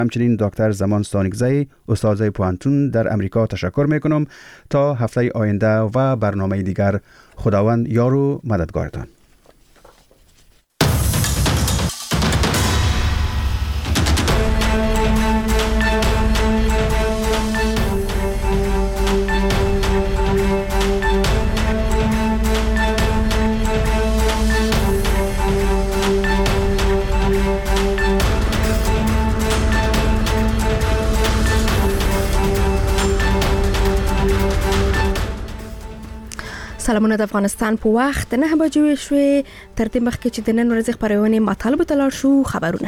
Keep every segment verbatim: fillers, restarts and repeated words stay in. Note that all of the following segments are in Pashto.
همچنین دکتر زمان ستانکزی استاد پوهنتون در امریکا تشکر میکنم. تا هفته آینده و برنامه دیگر، خداوند یار و مددگارتان. سلامونه د افغانستان په وخت نه بجو شوې تر دې مخکې چې د نن ورځې خبرونه مطالبه تلل شو. خبرونه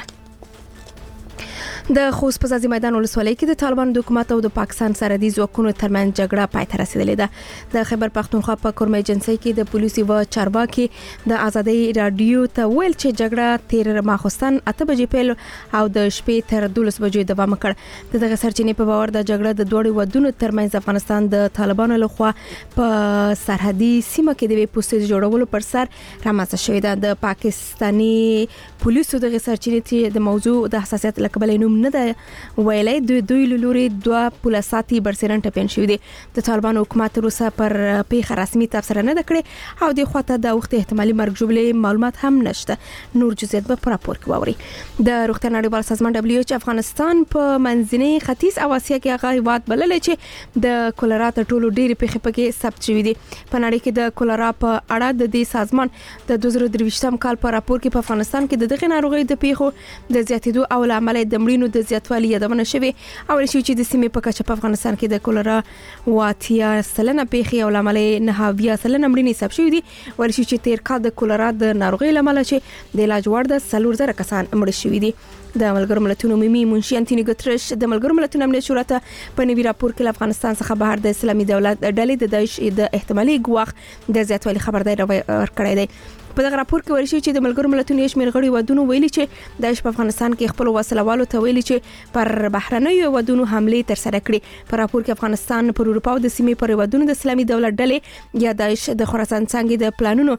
د خوست په ځاځي میدان ولسوالۍ کې د طالبان د حکومت او د پاکستان سرحدي ځواکونو ترمنځ جګړه پای ته رسیدلې ده. د خیبر پختونخوا په کورمه ایجنسي کې د پولیسو و چارواکي د ازادي رادیو ته ویل چې جګړه تیر ماخوستن اته بجې پیل او د شپې تر دولس بجې دوام وکړ. دغه سرچینې په باور د جګړه د دوړې ودونو ترمنځ افغانستان د طالبانو لخوا په سرحدي سیمه کې د پوسټ جوړولو پر سر رامنځته شوې ده. د پاکستاني پولیسو دغه سرچینې د موضوع د حساسیت لکبلې نه ده ویلای دوی دوی لوري دوه پولیساتي برسرن ټپین شوې دي. د طالبان حکومت روسه پر پیښه رسمي تفسیر نه کړي او د خواته د وخت احتمالي مرګ جوړلې معلومات هم نشته. نور جزئیات به پر راپور کې ووري. د روغتیا نړیوال سازمان دبليو ایچ افغانستان په منځني ختیځ او اسیا کې هغه هیواد بلل چې د کولرا ته ټولو ډېری پیښې پکې ثبت شوې دي. په نړۍ کې د کولرا په اړه د دې سازمان د دوه زره درویشتم کال په راپور کې په افغانستان کې د دغه ناروغي د پیښو د زیاتېدو او عمل د مړینو د زیاتوالي یادونه شوه او لشي چې د سیمې په کچه په افغانستان کې د کولرا واتیا سلنه پیښې او عمل نه هاویا سلنه مړینې ثبت شوې دي. ولشي چې تیر کال د کولرا د ناروغي لامل چې د علاج وړ د سلور زره کسان مړ شوي دي. د ملګرو ملتونو ممي منشي انټونیو ګوتریش د ملګرو ملتونو امنیت شورا ته په نوي راپور کې افغانستان څخه بهر د اسلامي دولت ډلې د داعش د احتمالي ګواښ د زیاتوالي خبرداری ورکړی دی. په دغه راپور کې ورشي چې د ملګرو ملتونو شمیر غړي ودونو ویلي چې داعش په افغانستان کې خپل وسلوالو ته ویلي چې پر بهرنیو ودونو حمله تر سره کړي. په راپور کې افغانستان پر اروپا او د سیمې پر ودونو د اسلامي دولت ډلې یا داعش د خراسان څنګه د پلانونو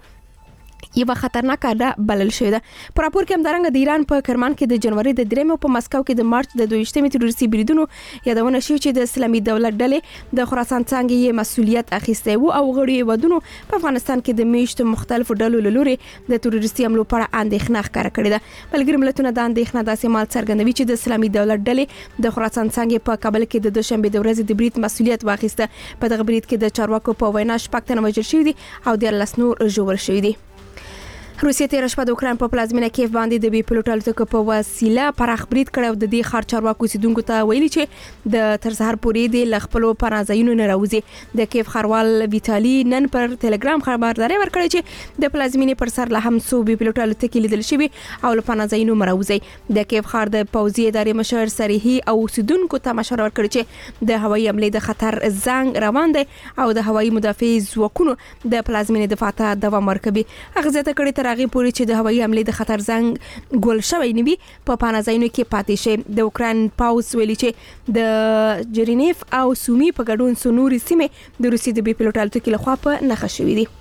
یو خطرناک اډه بلل شوې ده. په راپور کې هم درنګ د ایران په کرمان کې د جنوري د درېمه په مسکو کې د مارچ د دویشتمې تروریستي بریدونو یادونه شوې چې د اسلامي دولت ډلې د خراسان څنګه یې مسؤلیت اخیسته وو او غړي ودونو په افغانستان کې د میشت مختلفو ډلو لوري د تروریستي حملو په اړه اندېښنه ښکاره کړې ده. ملګري ملتونه د اندېښنه داسې مال څرګندوي چې د اسلامي دولت ډلې د خراسان څنګه په کابل کې د دوشنبه د ورځې د برید مسؤلیت واخیسته. په دغه برید کې د چارواکو په وینا شپږ تنه وژل شوي دي او د لس نور ژوبل شوي دي. روسیه تیر شپه د اوکراین په پلازمینه کیف باندې د بي پلوټ الوتکو په وسیله پراخ برید کړ او د دې ښار چارواکو سیدونکو ته ویلي چې د تر سهار پورې د لخپلو پناځایونو نه راوځي. د کیف خروال ویټالي نن پر ټلګرام خبرداري ورکړه چې د پلازمینې پر سر له هم سو بي پلوټ الوتکې لیدل شوی او له پناځایونو مراوځي. د کیف ښار د پوځي ادارې مشر سریحي او سیدونکو ته مشوره ورکړه چې د هوایي حملې د خطر زنګ روان دی او د هوایي مدافع ځواکونو د پلازمینې دفاع ته دوام ورکوي. هغه زیاته کړي تر هغه پورې چې د هوایي حملې د خطر زنګ ګول شوی نیوي په پانازاینو کې پاتې شي. د اوکراین پاوز ویلي چې د جرینیف او سومي په ګډون سونوري سیمه د روسي د بي پلوټ الوتکې لخوا په نښه شوې دي.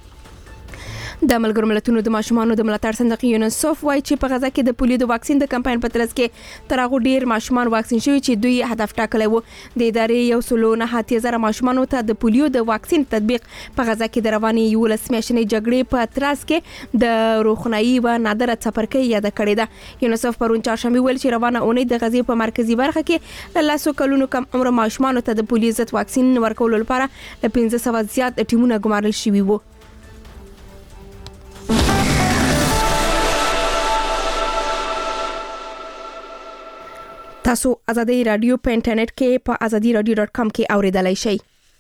د ملګرو ملتونو د ماشومانو د ملاتړ صندوق یونیسف وايي چې په غزا کې د پولیو د واکسین د کمپاین په ترڅ کې تر هغه ډیر ماشومان واکسین شوي چې دوی هدف ټاکلی وو. د ادارې یو سلو نه هاتي زره ماشومانو ته د پولیو د واکسین تطبیق په غزا کې د روانې یو لس میاشتنې جګړې په ترڅ کې د روغنایي و نادره څپرکۍ یاد کړې ده. یونیسف پرون چهارشنبه ویل چې روانه اونۍ د غزې په مرکزی برخه کې له لاسو کلونو کم عمر ماشومانو ته د پولیو ضد واکسین ورکولو لپاره له پنځه سوه زیات ټیمونه ګمارل شوي وو. تاسو ازادي رادیو په انټرنیټ کې په ازادي رادیو ډاټ کام کې اوریدلای شئ.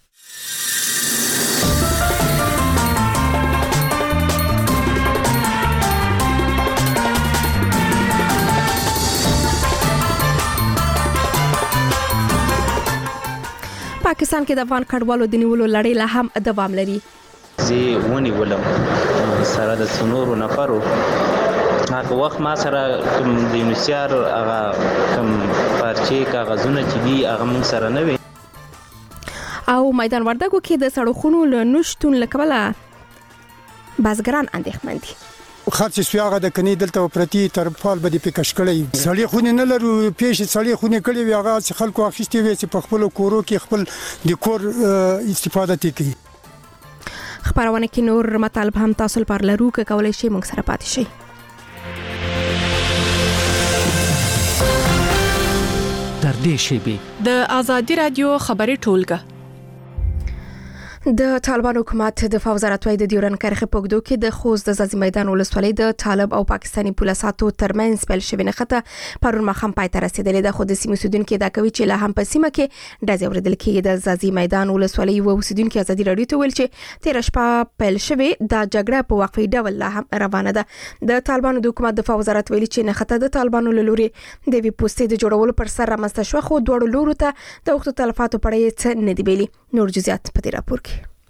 پاکستان کې د افغان کډوالو د نیولو لړۍ لا هم دوام لري. زه ونی ولم سره د سنورو نفرو هغه وخت ما سره کوم د یونیسیار هغه کوم پارچې کاغذونه چې دي هغه مون سره نه وي او میدان وردګو کې د سړکونو له نشټون لکبله بازګران اندېښمن دي. خرڅ سویاغه د کني دلته پرتی تر فال به د پکش کړی سړی خو نه لرو پیش سړی خو نه کړی وی هغه چې خلکو اخیستي وي چې په خپل کورو کې خپل د کور استفاده کوي. خبرونه کې نور مطالب هم تاسو پر لرو که کولای شي موږ سره پاتې شي. تر دې شیبې د آزادي رادیو خبري ټولګه د طالبان حکومت د وزارت وای د ډیورن کرخه پګدو کې د خوست د زازي میدان ولسوالۍ د طالب او پاکستاني پولیساتو ترمنځ بل شوی نخته پرون مخم پای تر رسیدلې د خود سیمه سودونکو د کوي چې له هم په سیمه کې د زوردل کې د زازي میدان ولسوالۍ و سودونکو ازادي رادیو ته ویل چې تیر شپه بل شوی د جګړه په وقفي ډول لا هم روانه ده. د طالبان د حکومت د وزارت ویلي چې نخته د طالبانو له لوري د وی پوسټې د جوړولو پر سر رامنځته شو خو دوړو لورو ته د وخت تلفاتو پړې څه نه دی ویلي. نور جزئیات په دې راپور کې.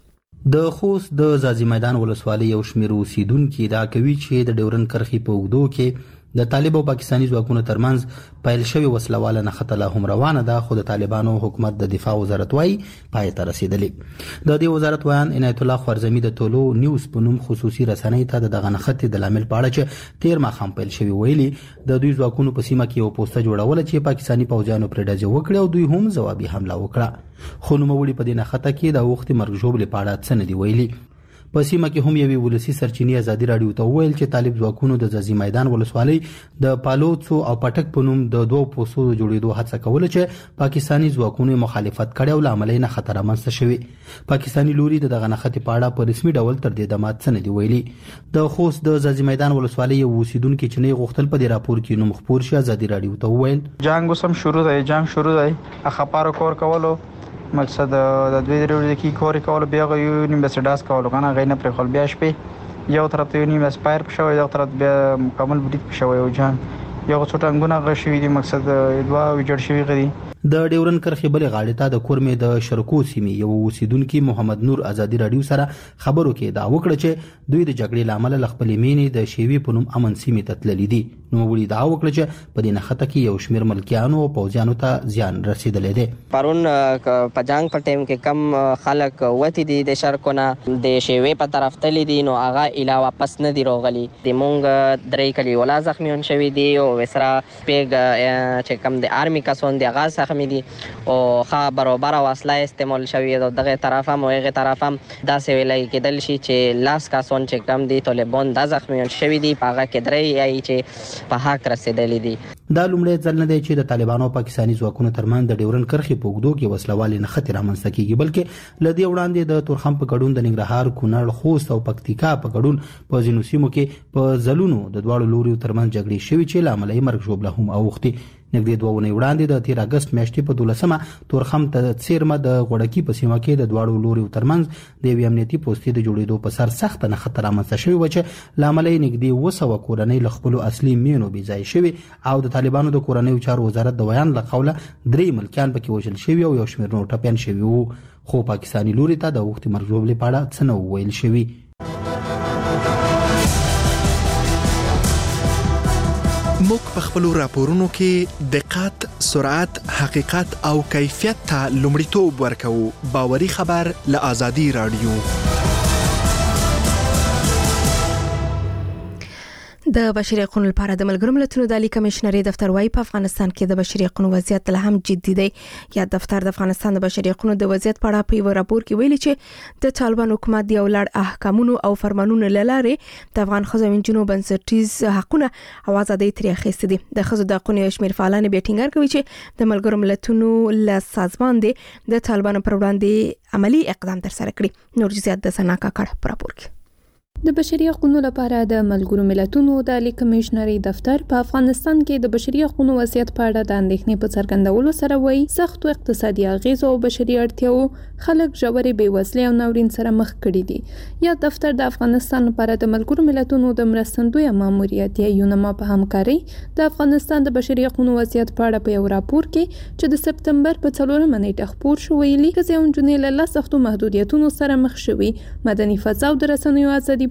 د خوست د زازي میدان ولسوالۍ یو شمېر اوسیدونکو دا کوي چې د ډیورن کرخي په اوږدو کې د طالب او پاکستاني ځواکونو ترمنځ پایل شوی وسلواله نخته لا هم روانه ده خو د طالبانو حکومت د دفاع وزارت وايي پای ته رسیدلې. د دې وزارت ویان عنایت الله خورزمي د ټولو نیوز په نوم خصوصي رسنۍ ته دغه نخته د لامل پاړه چې تیر ما خام پایل شوی ویلي د دوی ځواکونو په سیمه کې یو پوسټه جوړول چې پاکستاني پوځیانو پر ډزې وکړه او دوی هم ځوابي حمله وکړه خو نو مولي په دې نخته کې د وخت مرګ جوړ لپاره څه نه دی ویلي. په سیمه کې هم یوې ولسی سرچینې ازادي رادیو ته ویل چې طالب ځواکونو د زازي میدان ولسوالۍ د پالوڅو او پټک په نوم د دوه پوسټو جوړېدو هڅه کوله چې پاکستاني ځواکونو مخالفت کړي او لامل نه خطر منځته شوی. پاکستاني لوري دغه نخته پاړه په رسمي ډول تر دې دمات څه نه دی ویلي. د خوست د زازي میدان ولسوالۍ یو اوسیدونکو چې نه غوښتل په دې راپور کې نوم خبر شي ازادي رادیو ته ویل جنگ وسم شروع دی جنگ شروع دی اخبار کور کولو مقصد د دوی ورځې کې کور کول بیا یو نیم بس ډاس کول کنه غینه پر خپل بیا شپې یو طرف ته یو نیم اسپایر په شوی یو طرف بیا مکمل بډیت په شوی او جان یو څوټنګونه غشوي دي مقصد دوا ویجړ شوی غدي. د ډیورن کرخي بل غاړې ته د کورمې د شرکو سیمې یو اوسیدونکو محمد نور ازادي رادیو سره خبرو کې دا وکړه چې دوی د جګړې لامل لخپلې مینې د شیوی په نوم امن سیمې ته تللي دي. نو وړي دا وکړه چې په دې نخته کې یو شمیر ملکیانو او پوځیانو ته زیان رسیدلې ده. پرون په جنگ په ټیم کې کم خلک وتی دي د شرکونه د شیوی په طرف تللي دي نو هغه اله واپس نه دی راغلي. د مونږ درې کلی ولا زخمیون شوی دي او وسره پیګ چې کم د آرمي کسون دی هغه زخمی دي او ښه برابر وسله استعمال شوی د دغه طرف هم او هغه طرف هم دا سویلای کېدل شي چې لاس کسون چې کم دي طالبان د زخمیون شوی دي په هغه کې درې یای چې په حق رسیدلې دي. دا لومړی ځل نه دی چې د طالبانو او پاکستاني ځواکونو ترمنځ د ډیورن کرخي په اوږدو کې وسلوالې نخښې رامنځته کیږي بلکې لدی وړاندې د تورخم په ګډون د ننګرهار کونړ خوست او پکتیکا په ګډون په ځینو سیمو کې په ځلونو د دواړو لوري ترمنځ جګړې شوې چې لامل یې مرګ ژوبله هم اوختي. نږدې دوه ونې وړاندې د تیر اگست میاشتې په دولسمه تورخم ته څیرمه د غوړکی په سیمه کې د دواړو لوري ترمنځ د یو امنیتي پوسټې د جوړېدو په سر سخت نه خطر رامنځته شوی و چې لامل یې نږدې وسوه کورنۍ له خپلو اصلي مینو بې ځای شوي او د طالبانو د کورنیو چارو وزارت د بیان له قوله درې ملکیان پکې وژل شوي او یو شمېر نور ټپیان شوي وو خو پاکستاني لوري ته د وخت مرګ ژوبلې په اړه څه نه ویل شوي. موږ په خپلو راپورونو کې دقت، سرعت، حقیقت او کیفیت ته لومړیتوب ورکوو. باوري خبر له آزادي رادیو. د بشري حقوقو لپاره د ملګرو ملتونو د عالی کمشنري دفتر وايي په افغانستان کې د بشري حقوقو وضعیت لا هم جدي دی. یا دفتر د افغانستان د بشري حقوقو د وضعیت په اړه په یو راپور کې ویلي چې د طالبان حکومت د ولړ احکامونو او فرمانونو لاره د افغان ښځو او نجونو بنسټیز حقوقونه او ازادي ترې اخیستي دي. د ښځو د حقوقو شمیر فعالان به ټینګار کوي چې د ملګرو ملتونو له سازمان دی د طالبان پر وړاندې عملی اقدام تر سره کړی. نور جزئیات د سنا کاکړ په راپور کې. د بشري حقوقو لپاره د ملګرو ملتونو د عالی کمشنري دفتر په افغانستان کې د بشري حقوقو وضعیت په اړه د اندېښنې په څرګندولو سره وایي سختو اقتصادي اغیزو او بشري اړتیاو خلک ژورې بېوزلۍ او ناورین سره مخ کړي دي. یا دفتر د افغانستان لپاره د ملګرو ملتونو د مرستندوی ماموریت یا یونما په همکارۍ د افغانستان د بشري حقوقو وضعیت په اړه په یو راپور کې چې د سپتمبر په څلورمه نیټه خپور شو ویلي ښځې او نجونې له لا سختو محدودیتونو سره مخ شوي، مدني فضا او د رسنیو ازادي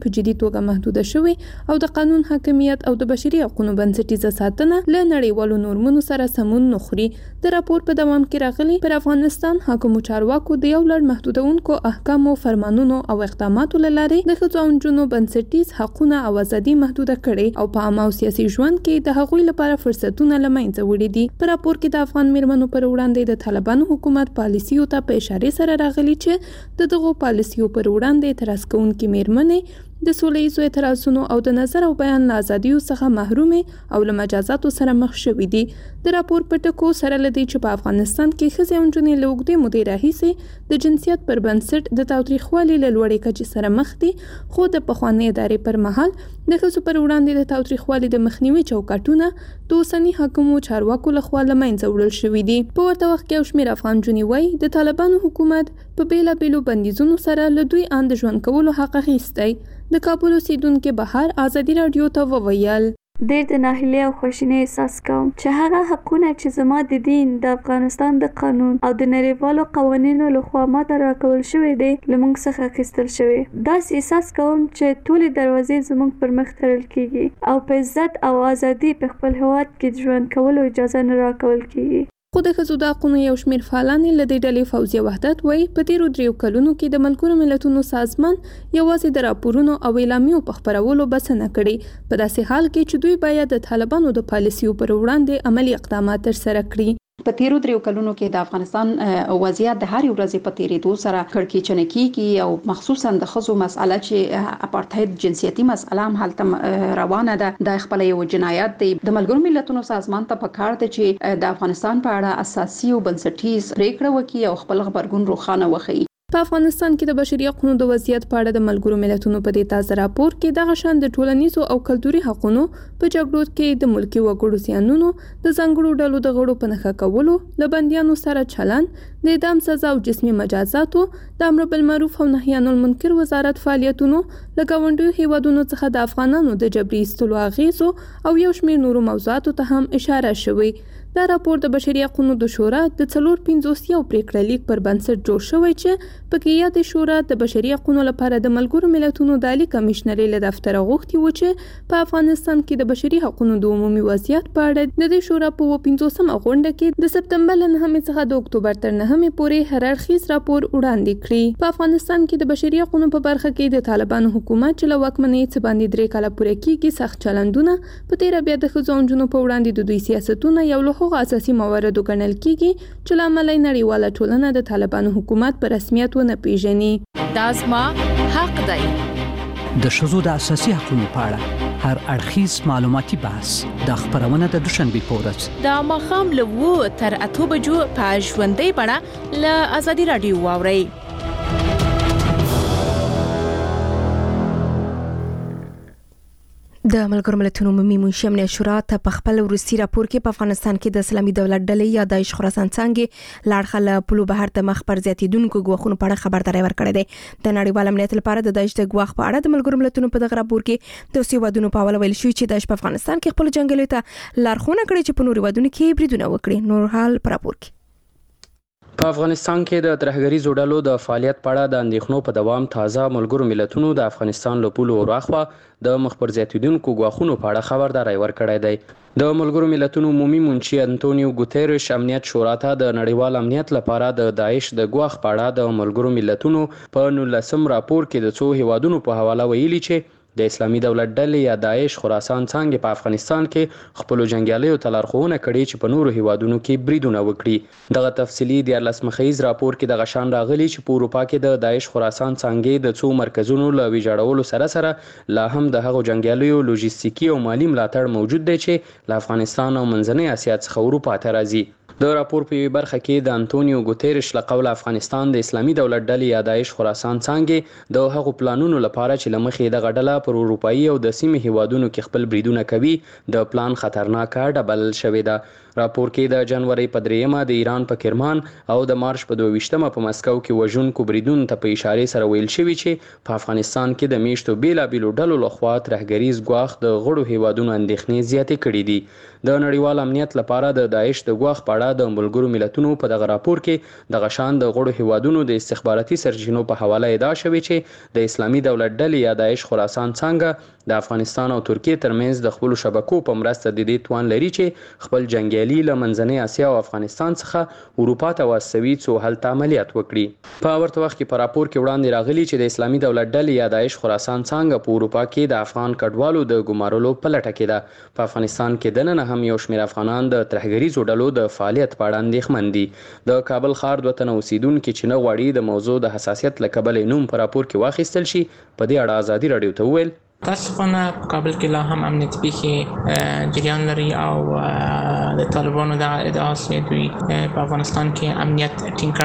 په جدي توګه محدوده شوی او د قانون حاکمیت او د بشري حقوقو بنسټیزه ساتنه له نړیوالو نورمونو سره سمون نه خوري. د راپور په دوام کې راغلي پر افغانستان حکومت چارواکو د یو لړ محدودونکو احکامو، فرمانونو او اقداماتو له لارې د ښځو او نجونو بنسټیز حقونه او ازادي محدوده کړي او په عامه او سیاسي ژوند کې د هغوی لپاره فرصتونه له منځه وړي دي. په راپور کې د افغان میرمنو پر وړاندې د طالبانو حکومت پالیسیو ته په اشاره سره راغلي چې د دغو پالیسیو پر وړاندې اعتراض کوونکې میرمنې د سوله ییزو اعتراضونو او د نظر او بیان له ازادیو څخه محرومې او له مجازاتو سره مخ شوي دي. د راپور په ټکو سره له دې چې په افغانستان کې ښځې او نجونې له اوږدې مودې راهیسې د جنسیت پر بنسټ د تاوتریخوالي له لوړې کچې سره مخ دي، خو د پخوانۍ ادارې پر مهال د ښځو پر وړاندې د تاوتریخوالي د مخنیوي چوکاټونه د اوسني حاکمو چارواکو لخوا له منځه وړل شوي دي. په ورته وخت کې یو شمېر افغان نجونې وایي د طالبانو حکومت په بېلابېلو بندیزونو سره له دوی ان د ژوند کولو حق اخیستی. د کابل اوسیدونکو بهار ازادي راډیو ته وویل: ډېر د ناهیلۍ او خواشینۍ احساس کوم چې هغه حقونه چې زما د دین، د افغانستان د قانون او د نړیوالو قوانینو لخوا ماته راکول شوي دي له موږ څخه اخیستل شوي. داسې احساس کوم چې ټولې دروازې زموږ پر مخ تړل کیږي او په عزت او ازادي په خپل هېواد کې ژوند کولو اجازه نه راکول کیږي. خو د ښځو د حقونو یو شمېر فعالان له دې ډلې فوزیه وحدت وایي په تیرو دریو کلونو کې د ملګرو ملتونو سازمان یوازې د راپورونو او اعلامیو په خپرولو بسنه کړې، په داسې حال کې چې دوی باید د طالبانو د پالیسیو پر وړاندې عملی اقدامات ترسره کړي. په تیرو دریو کلونو کې د افغانستان وضعیت د هر ورځې په تیریدو سره کړکېچنه کیږي او مخصوصا د ښځو مسأله چې اپارټاید جنسیتي مسأله هم هلته روانه ده، د خپل یو جنایت دی. د ملګرو ملتونو سازمان ته پکار دی چې د افغانستان په اړه اساسي او بنسټیز پریکړه وکړي او خپل غبرګون روښانه وښيي. په افغانستان کې د بشري حقوقو د وضعیت په اړه د ملګرو ملتونو په دې تازه راپور کې دغه شان د ټولنیزو او کلتوري حقوقو په جګړو کې د ملکي وګړو زیانونو، د ځانګړو ډلو د غړو په نښه کولو، له بندیانو سره چلند، د اعدام سزا او جسمي مجازاتو، د امر بالمعروف او نهي عن المنکر وزارت فعالیتونو، له ګاونډیو هیوادونو څخه د افغانانو د جبري ایستلو اغیزو او یو شمېر نورو موضوعاتو ته هم اشاره شوې. دا راپور د بشري حقوقو د شورا د څلور پنځوس یو پریکړه لیک پر بنسټ جوړ شوی چې پکې یاد شورا د بشري حقوقو لپاره د ملګرو ملتونو د عالی کمشنرۍ له دفتر غوښتي و چې په افغانستان کې د بشري حقوقو د عمومي وضعیت په اړه د دې شورا په پنځوسمه غونډه کې د سپتمبر له نهمې څخه د اکتوبر تر نهمې پورې هر اړخیز راپور وړاندې کړي. په افغانستان کې د بشري حقوقو په برخه کې د طالبانو حکومت چې له واکمنۍ څخه باندې درې کاله پوره کیږي سخت چلندونه، په تیر بیا د ښځو او نجونو په وړاندې د دوی سیاستونه یو له هغو اساسي موارد ګڼل کیږي چې له امله نړیواله ټولنه د طالبانو حکومت په رسمیت ونه پیژني. دا زما حق دی. د ښځو د اساسي حقوقو په اړه هر اړخیز معلوماتي بحث د خبرونه د دوشنبه په ورځ د ماښام له اووه تر اته بجو په ژوندۍ بڼه له ازادي راډیو واورئ. د ملګرو ملتونو عمومي منشي امنیت شورا ته په خپل وروستي راپور کې په افغانستان کې د اسلامي دولت ډلې یا داعش خراسان څنګه لاړخله پلو بهر د مخ پر زیاتیدونکو ګواښونو په اړه خبرداري ورکړې ده. د نړیوال امنیت لپاره د داعش د ګواښ په اړه د ملګرو ملتونو په دغه راپور کې د سیوادونو په حواله ویل شوی چې داعش په افغانستان کې خپل جنگیالو ته لارښوونه کړې چې په نورو ودونو کې بریدونه وکړي. نور حال پر راپور کې په افغانستان کې د ترهګریزو ډلو د فعالیت په اړه د اندېښنو په دوام تازه ملګرو ملتونو د افغانستان له پولو وراخوا د مخ پر زیاتیدونکو ګواښونو په اړه خبرداری ورکړی دی. د ملګرو ملتونو عمومي منشي انټونیو ګوتيرش امنیت شورا ته د نړیوال امنیت لپاره د داعش د ګواښ په اړه د ملګرو ملتونو په نولسم راپور کې د څو هیوادونو په حواله ویلي چې د اسلامي دولت ډلې یا داعش خراسان څنګه په افغانستان کې خپل جنگیالیو ته لارښوونه کړې چې په نورو هیوادونو کې بریدونه وکړي. دغه تفصیلی د دیارلس مخیز راپور کې د غشان راغلي چې په اروپا کې د داعش خراسان څنګه د څو مرکزونو له ویجاړولو سره سره لا هم د هغو جنگیالیو لوجستیکي او مالی ملاتړ موجود دی چې له افغانستان او منځنۍ اسیا څخه اروپا ته راځي. د راپور په برخه کې د انټونیو ګوتيرش له قوله افغانستان د اسلامي دولت ډلې یا داعش خراسان څنګه د هغو پلانونو لپاره چې لمخې د غډله پر اروپایي او د سیمې هیوادونو کې خپل بریدونه کوي د پلان خطرناک ډبل شوې ده. راپور کې د جنوري په دریمه د ایران په کرمان او د مارچ په دوه ویشتمه په مسکو کې وژونکو بریدونو ته په اشاره سره ویل شوی چې په افغانستان کې د میشتو بیلابیلو ډلو لخوا ترهګریز ګواښ د غړو هیوادونو اندېښنې زیاتې کړې دي. د نړیوال امنیت لپاره د داعش د ګواښ په اړه د ملګرو ملتونو په دغه راپور کې د غشان د غړو هیوادونو د استخباراتي سرچینو په حواله ادعا شوې چې د اسلامي دولت ډلې یا داعش خراسان څنګه د افغانستان او ترکیه ترمنځ د خپل شبکو په مرسته د دې توان لري چې خپل جنگیالي له منځنۍ اسیا او افغانستان څخه اروپا ته واستوي څو هلته عملیات وکړي. په ورته وخت کې په راپور کې وړاندې راغلي چې د اسلامي دولت ډلې یا داعش خراسان څنګه په اروپا کې د افغان کډوالو د ګمارلو په لټه کې ده. په افغانستان کې دننه هم یو شمېر افغانان د ترهګریزو ډلو د فعالیت په اړه اندېښمن دي. د کابل ښار دوه تنه اوسیدونکي چې نه غواړي د موضوع د حساسیت له کبله نوم په راپور کې واخیستل شي په دې اړه ازادي راډیو ته وویل متاسفانه په کابل کې لا هم امنیت پیښې جریان لري او د طالبانو د ادعا چې دوی په افغانستان کې امنیت ټینګ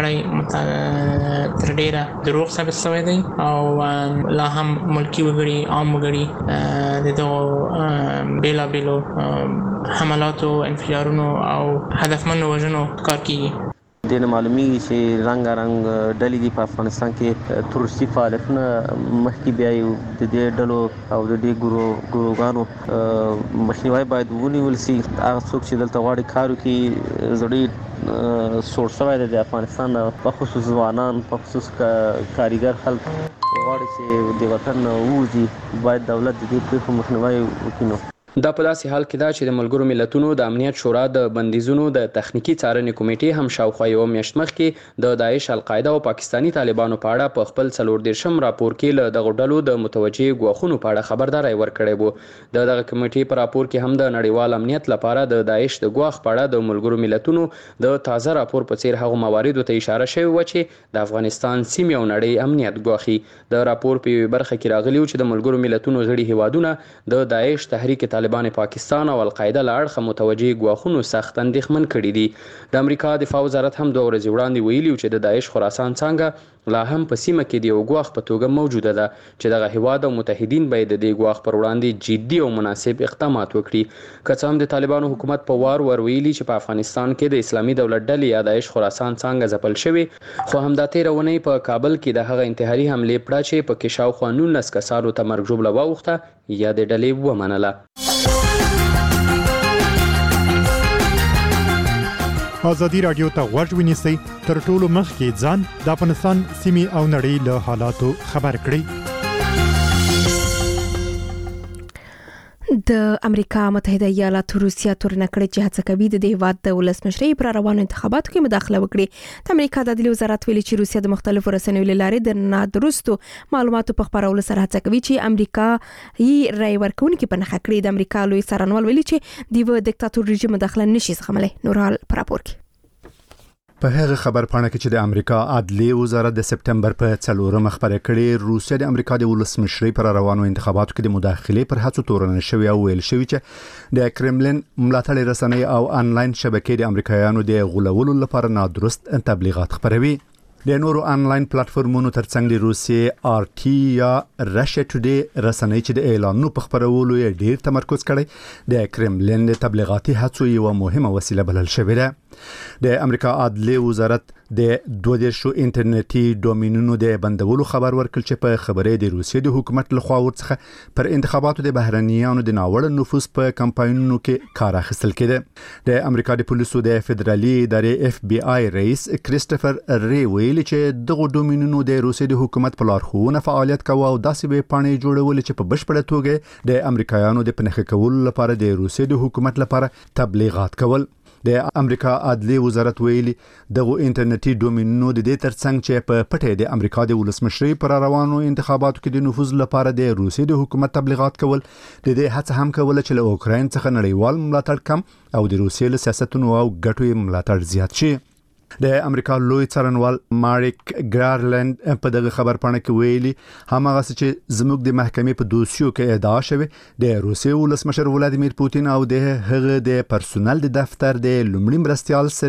کړی تر ډیره دروغ ثابت شوی دی او لا هم ملکی وګړي عام وګړي د دغو بیلابیلو حملاتو انفجارونو او هدفمنو وژنو کار کوي. دینه معلومیږي چې رنګ رنګ ډلې دي په افغانستان کې تروریستي فعالیتونه مخکې بیا د دې ډلو او د دې ګروه ګروهګانو مخنیوي باید ونیول شي. هغه څوک چې دلته غواړي کار وکړي زړې سوړ شوی دی د افغانستان په خصوص ځوانان په خصوص کاریګر خلک غواړي چې د وطن ووځي باید دولت د دې پیښو مخنیوي وکړي. دا په داسې حال کې ده چې د ملګرو ملتونو د امنیت شورا د بندیزونو د تخنیکی څارنې کمیټې هم شاوخوا یو میاشت مخکې د داعش القاعده او پاکستانی طالبانو په اړه په خپل څلور دیرشم راپور کې له دغو ډلو د متوجه ګواښونو په اړه خبرداری ورکړی وو. د دغه کمیټې په راپور کې هم د نړیوال امنیت لپاره د داعش د ګواښ په اړه د ملګرو ملتونو د تازه راپور په څیر هغو مواردو ته اشاره شوې وه چې د افغانستان سیمې او نړۍ امنیت ګواښي. د راپور په یوې برخه کې راغلي و چې د ملګرو ملتونو غړي هیوادونه د داعش تحریک طالبان پاکستان او القاعده له اړخه متوجه ګواښونو سخت اندېښمن کړي دي. د امریکا دفاع وزارت هم دوه ورځې وړاندې ویلي چې د داعش خراسان څنګه لا هم په سیمه کې د یو ګواښ په توګه موجوده ده چې دغه هیواد او متحدین باید د دې ګواښ پر وړاندې جدي او مناسب اقدامات وکړي. که څه هم د طالبانو حکومت په وار ور ویلي چې په افغانستان کې د اسلامي دولت ډلې یا داعش خراسان څنګه ځپل شوی، خو همدا تېره اونۍ په کابل کې د هغه انتحاري حملې پړه چې په کې شاوخوا نولس کسانو ته مرګ ژوبله واوښته یا د ډلې ومنله. ازادي راډیو ته غوږ ونیسئ تر ټولو مخکې ځان د افغانستان سیمې او نړۍ له حالاتو خبر کړئ. د امریکا متحده ایالاتو روسیا تورنه کړې چې هڅه کوي د هیواد د ولسمشرۍ پر روانو انتخاباتو کې مداخله وکړي. د امریکا د عدلیې وزارت ویلي چې روسیا د مختلفو رسنیو له لارې د نادرستو معلوماتو په خپرولو سره هڅه کوي چې امریکا یې رای ورکوونکي په نښه کړي. د امریکا لوی څارنوال ویلي چې د یو دیکتاتور رژیم مداخله نشي زغملی. نورال پر راپور کې په هغه خبر پاڼه کې چې د امریکا عدلیې وزارت د سپټمبر په څلورمه خبره کړې، روسیا د امریکا د ولسمشرۍ پر روانو انتخاباتو کې د مداخلې پر هڅو تورن شوی او ویل شوی چې د کرملین ملاتړ رسنۍ او انلاین شبکې د امریکایانو د غولولو لپاره نادرست تبلیغات خپروي. د نورو انلاین پلیټفارمونو ترڅنګ د روسیې آر ټي یا رشیا ټوډے رسنۍ چې د اعلانونو په خپرولو یې ډیر تمرکز کړی د کرملین د تبلیغاتي هڅو یو مهمه وسیله بلل شوې ده. د امریکا عدلیې وزارت د دوه دیرشو انټرنیټي ډومینونو د بندولو خبر ورکړ چې په خبرې د روسیې د حکومت لخوا ورڅخه پر انتخاباتو د بهرنیانو د ناوړه نفوذ په کمپاینونو کې کار اخیستل کېده. د امریکا د پولیسو د فدرالي ادارې اف بي آی رئیس کریسټوفر ری ویلي چې دغه ډومینونو د روسیې د حکومت په لارښوونه فعالیت کوي او داسې به پاڼې جوړول چې په بشپړه توګه د امریکایانو د پنهخه کولو لپاره د روسیې د حکومت لپاره تبلیغات کول. د امریکا عدلیې وزارت ویلي دغه انټرنیټي ډومینونو د دې ترڅنګ چې په پټه د امریکا د ولسمشرۍ پر روانو انتخاباتو کې د نفوذ لپاره د روسیې د حکومت تبلیغات کول، د دې هڅه هم کوله چې له اوکراین څخه نړیوال ملاتړ کم او د روسیې له سیاستونو او ګټو ملاتړ زیات شي. د امریکا لوی څارنوال مارک ګارلند په دغه خبر پاڼه کې ویلي همغه چې زموږ د محکمې په دوسیو کې ادعا شوی د روسیې ولسمشر ولادیمیر پوتین او د هغه د پرسونل د دفتر د لومړي مرستیال سرګي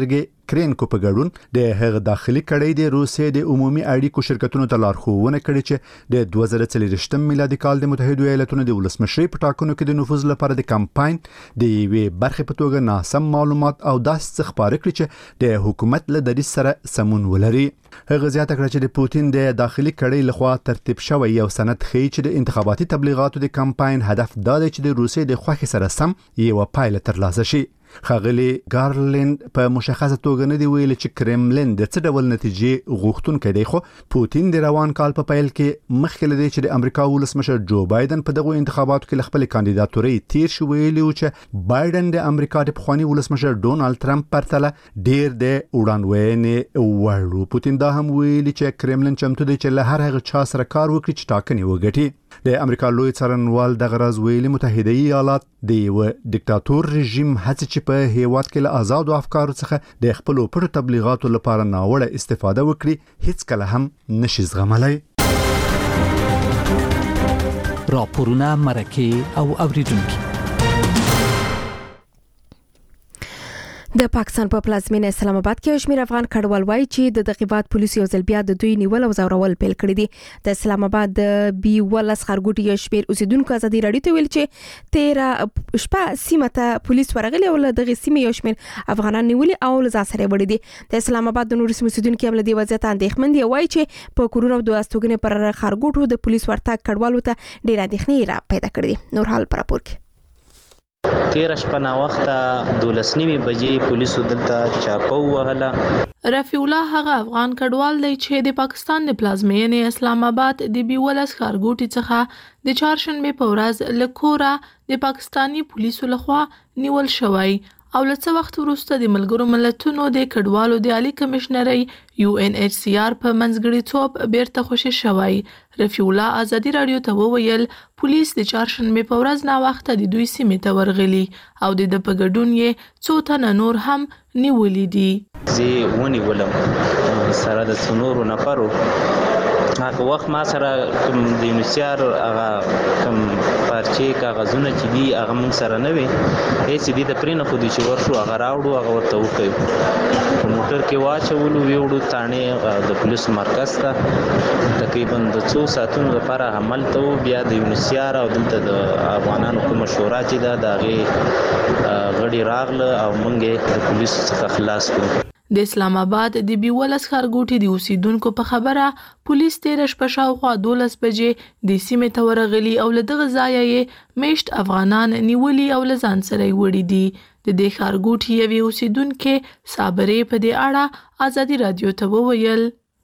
کرینکو په ګډون د هغه داخلي کړۍ د روسیې د عمومي اړیکو شرکتونو ته لارښوونه کړې چې د دوه زره څلور میلادي کال د متحده ایالاتونو د ولسمشرۍ په ټاکنو کې د نفوذ لپاره د کمپاین د یوې برخې په توګه ناسم معلومات او داسې خبرې کړې چې د حکومت له دریځ سره سمون ولري. هغه زیاته کړه چې د پوتین د داخلي کړۍ لخوا ترتیب شوی یو سند ښیي چې د انتخاباتي تبلیغاتو د کمپاین هدف دا دی چې د روسیې د خوښې سره سم یو پایله ترلاسه شي. خاغلی ګارلند په مشخصه توګه نه دی ویل چې کرملین د څه ډول نتیجې غوښتونکی دی، خو پوتین د روان کال په پیل کې مخکې لدی چې د امریکا ولسمشر جو بایدن په دغه انتخاباتو کې خپل کاندیداتوري تیر شو ویلی و چې بایدن د امریکا د پخوانی ولسمشر ډونالد ترامپ پرتله ډیر د وړاندوینې وړ. پوتین دا هم ویلي چې کرملین چمتو دی چې له هر هغه چا سره کار وکړي چې ټاکنې وګټي. د امریکا لوی څارنوال دغه راز ویلي متحده ایالات د یو دیکتاتور رژیم هڅه چې په هیواد کې له آزاد افکارو څخه د خپل پټو تبلیغاتو لپاره ناوړه استفاده وکړي هیڅ کله هم نشي زغملای. راپورونه مرکه او اوریدونکو د پاکستان په پلازمینه اسلام آباد کې شمیر افغان کډوال وایي چې د دقیقات پولیس یو ځل بیا د دوی نیول او زورول پیل کړی دي. د اسلام آباد د بي ولس خارګوټي یو شمیر اوسیدونکو ازادي راډیو ته ویل چې تیرا شپه سیمه ته پولیس ورغلي او دغه سیمه یو شمیر افغانان نیولي او له ځاسره وړي دي. د اسلام آباد د نورو سیمو اوسیدونکو هم له دې وضعیت اندېښمن دي، وایي چې په کورونو د استوګنې پر خارګوټو د پولیس ورتګ کډوالو ته ډېر اندېښنې را پیدا کړې دي. نور حال پر راپور کې تیر شپه نا وخته دولس نیمه بجې پولیسو دلته چاپو وهله. رفیع الله هغه افغان کډوال دی چې د پاکستان د پلازمینې اسلام آباد د بي ولس خارګوټي څخه د چهارشنبه په ورځ له کوره د پاکستانی پولیسو لخوا نیول شوی او له څه وخت وروسته د ملګرو ملتونو د کډوالو د عالی کمشنري یو ان ایچ سی آر په منځګړیتوب بیرته خوشی شوی. رفیع الله ازادي راډیو ته وویل پولیس د چهارشنبه په ورځ نا وخت د دوی سیمې ته ورغلي او د د په ګډون یې څو تنه نور هم نیولي دي. زه ونی ولم سره د څنورو نفرو هغه وخت ما سره کوم د یونیسیار هغه کوم پارچې کاغذونه چې دي هغه مون سره نه وي هیڅ دې د پرینه خو دي چې ورشو هغه راوړو هغه ورته وکړو په موټر کې واچولو ویوړو تانه د پولیس مرکز ته تقریبا د څو ساعتونو لپاره عمل ته بیا د یونیسیار او دلته د افغانانو کوم شورا چې دا دغه غړي راغله او مونږه د پولیس څخه خلاص کړو. د اسلام آباد د بي ولس خارګوټي د اوسیدونکو په خبره پولیس تیر شپه شاوخوا دولس بجې د سیمې ته ورغلي او له دغه ځایه یې میشت افغانان نیولي او له ځان سره وړي دي. د دې خارګوټي یوې اوسیدونکې صابرې په دې اړه ازادي راډیو ته وویل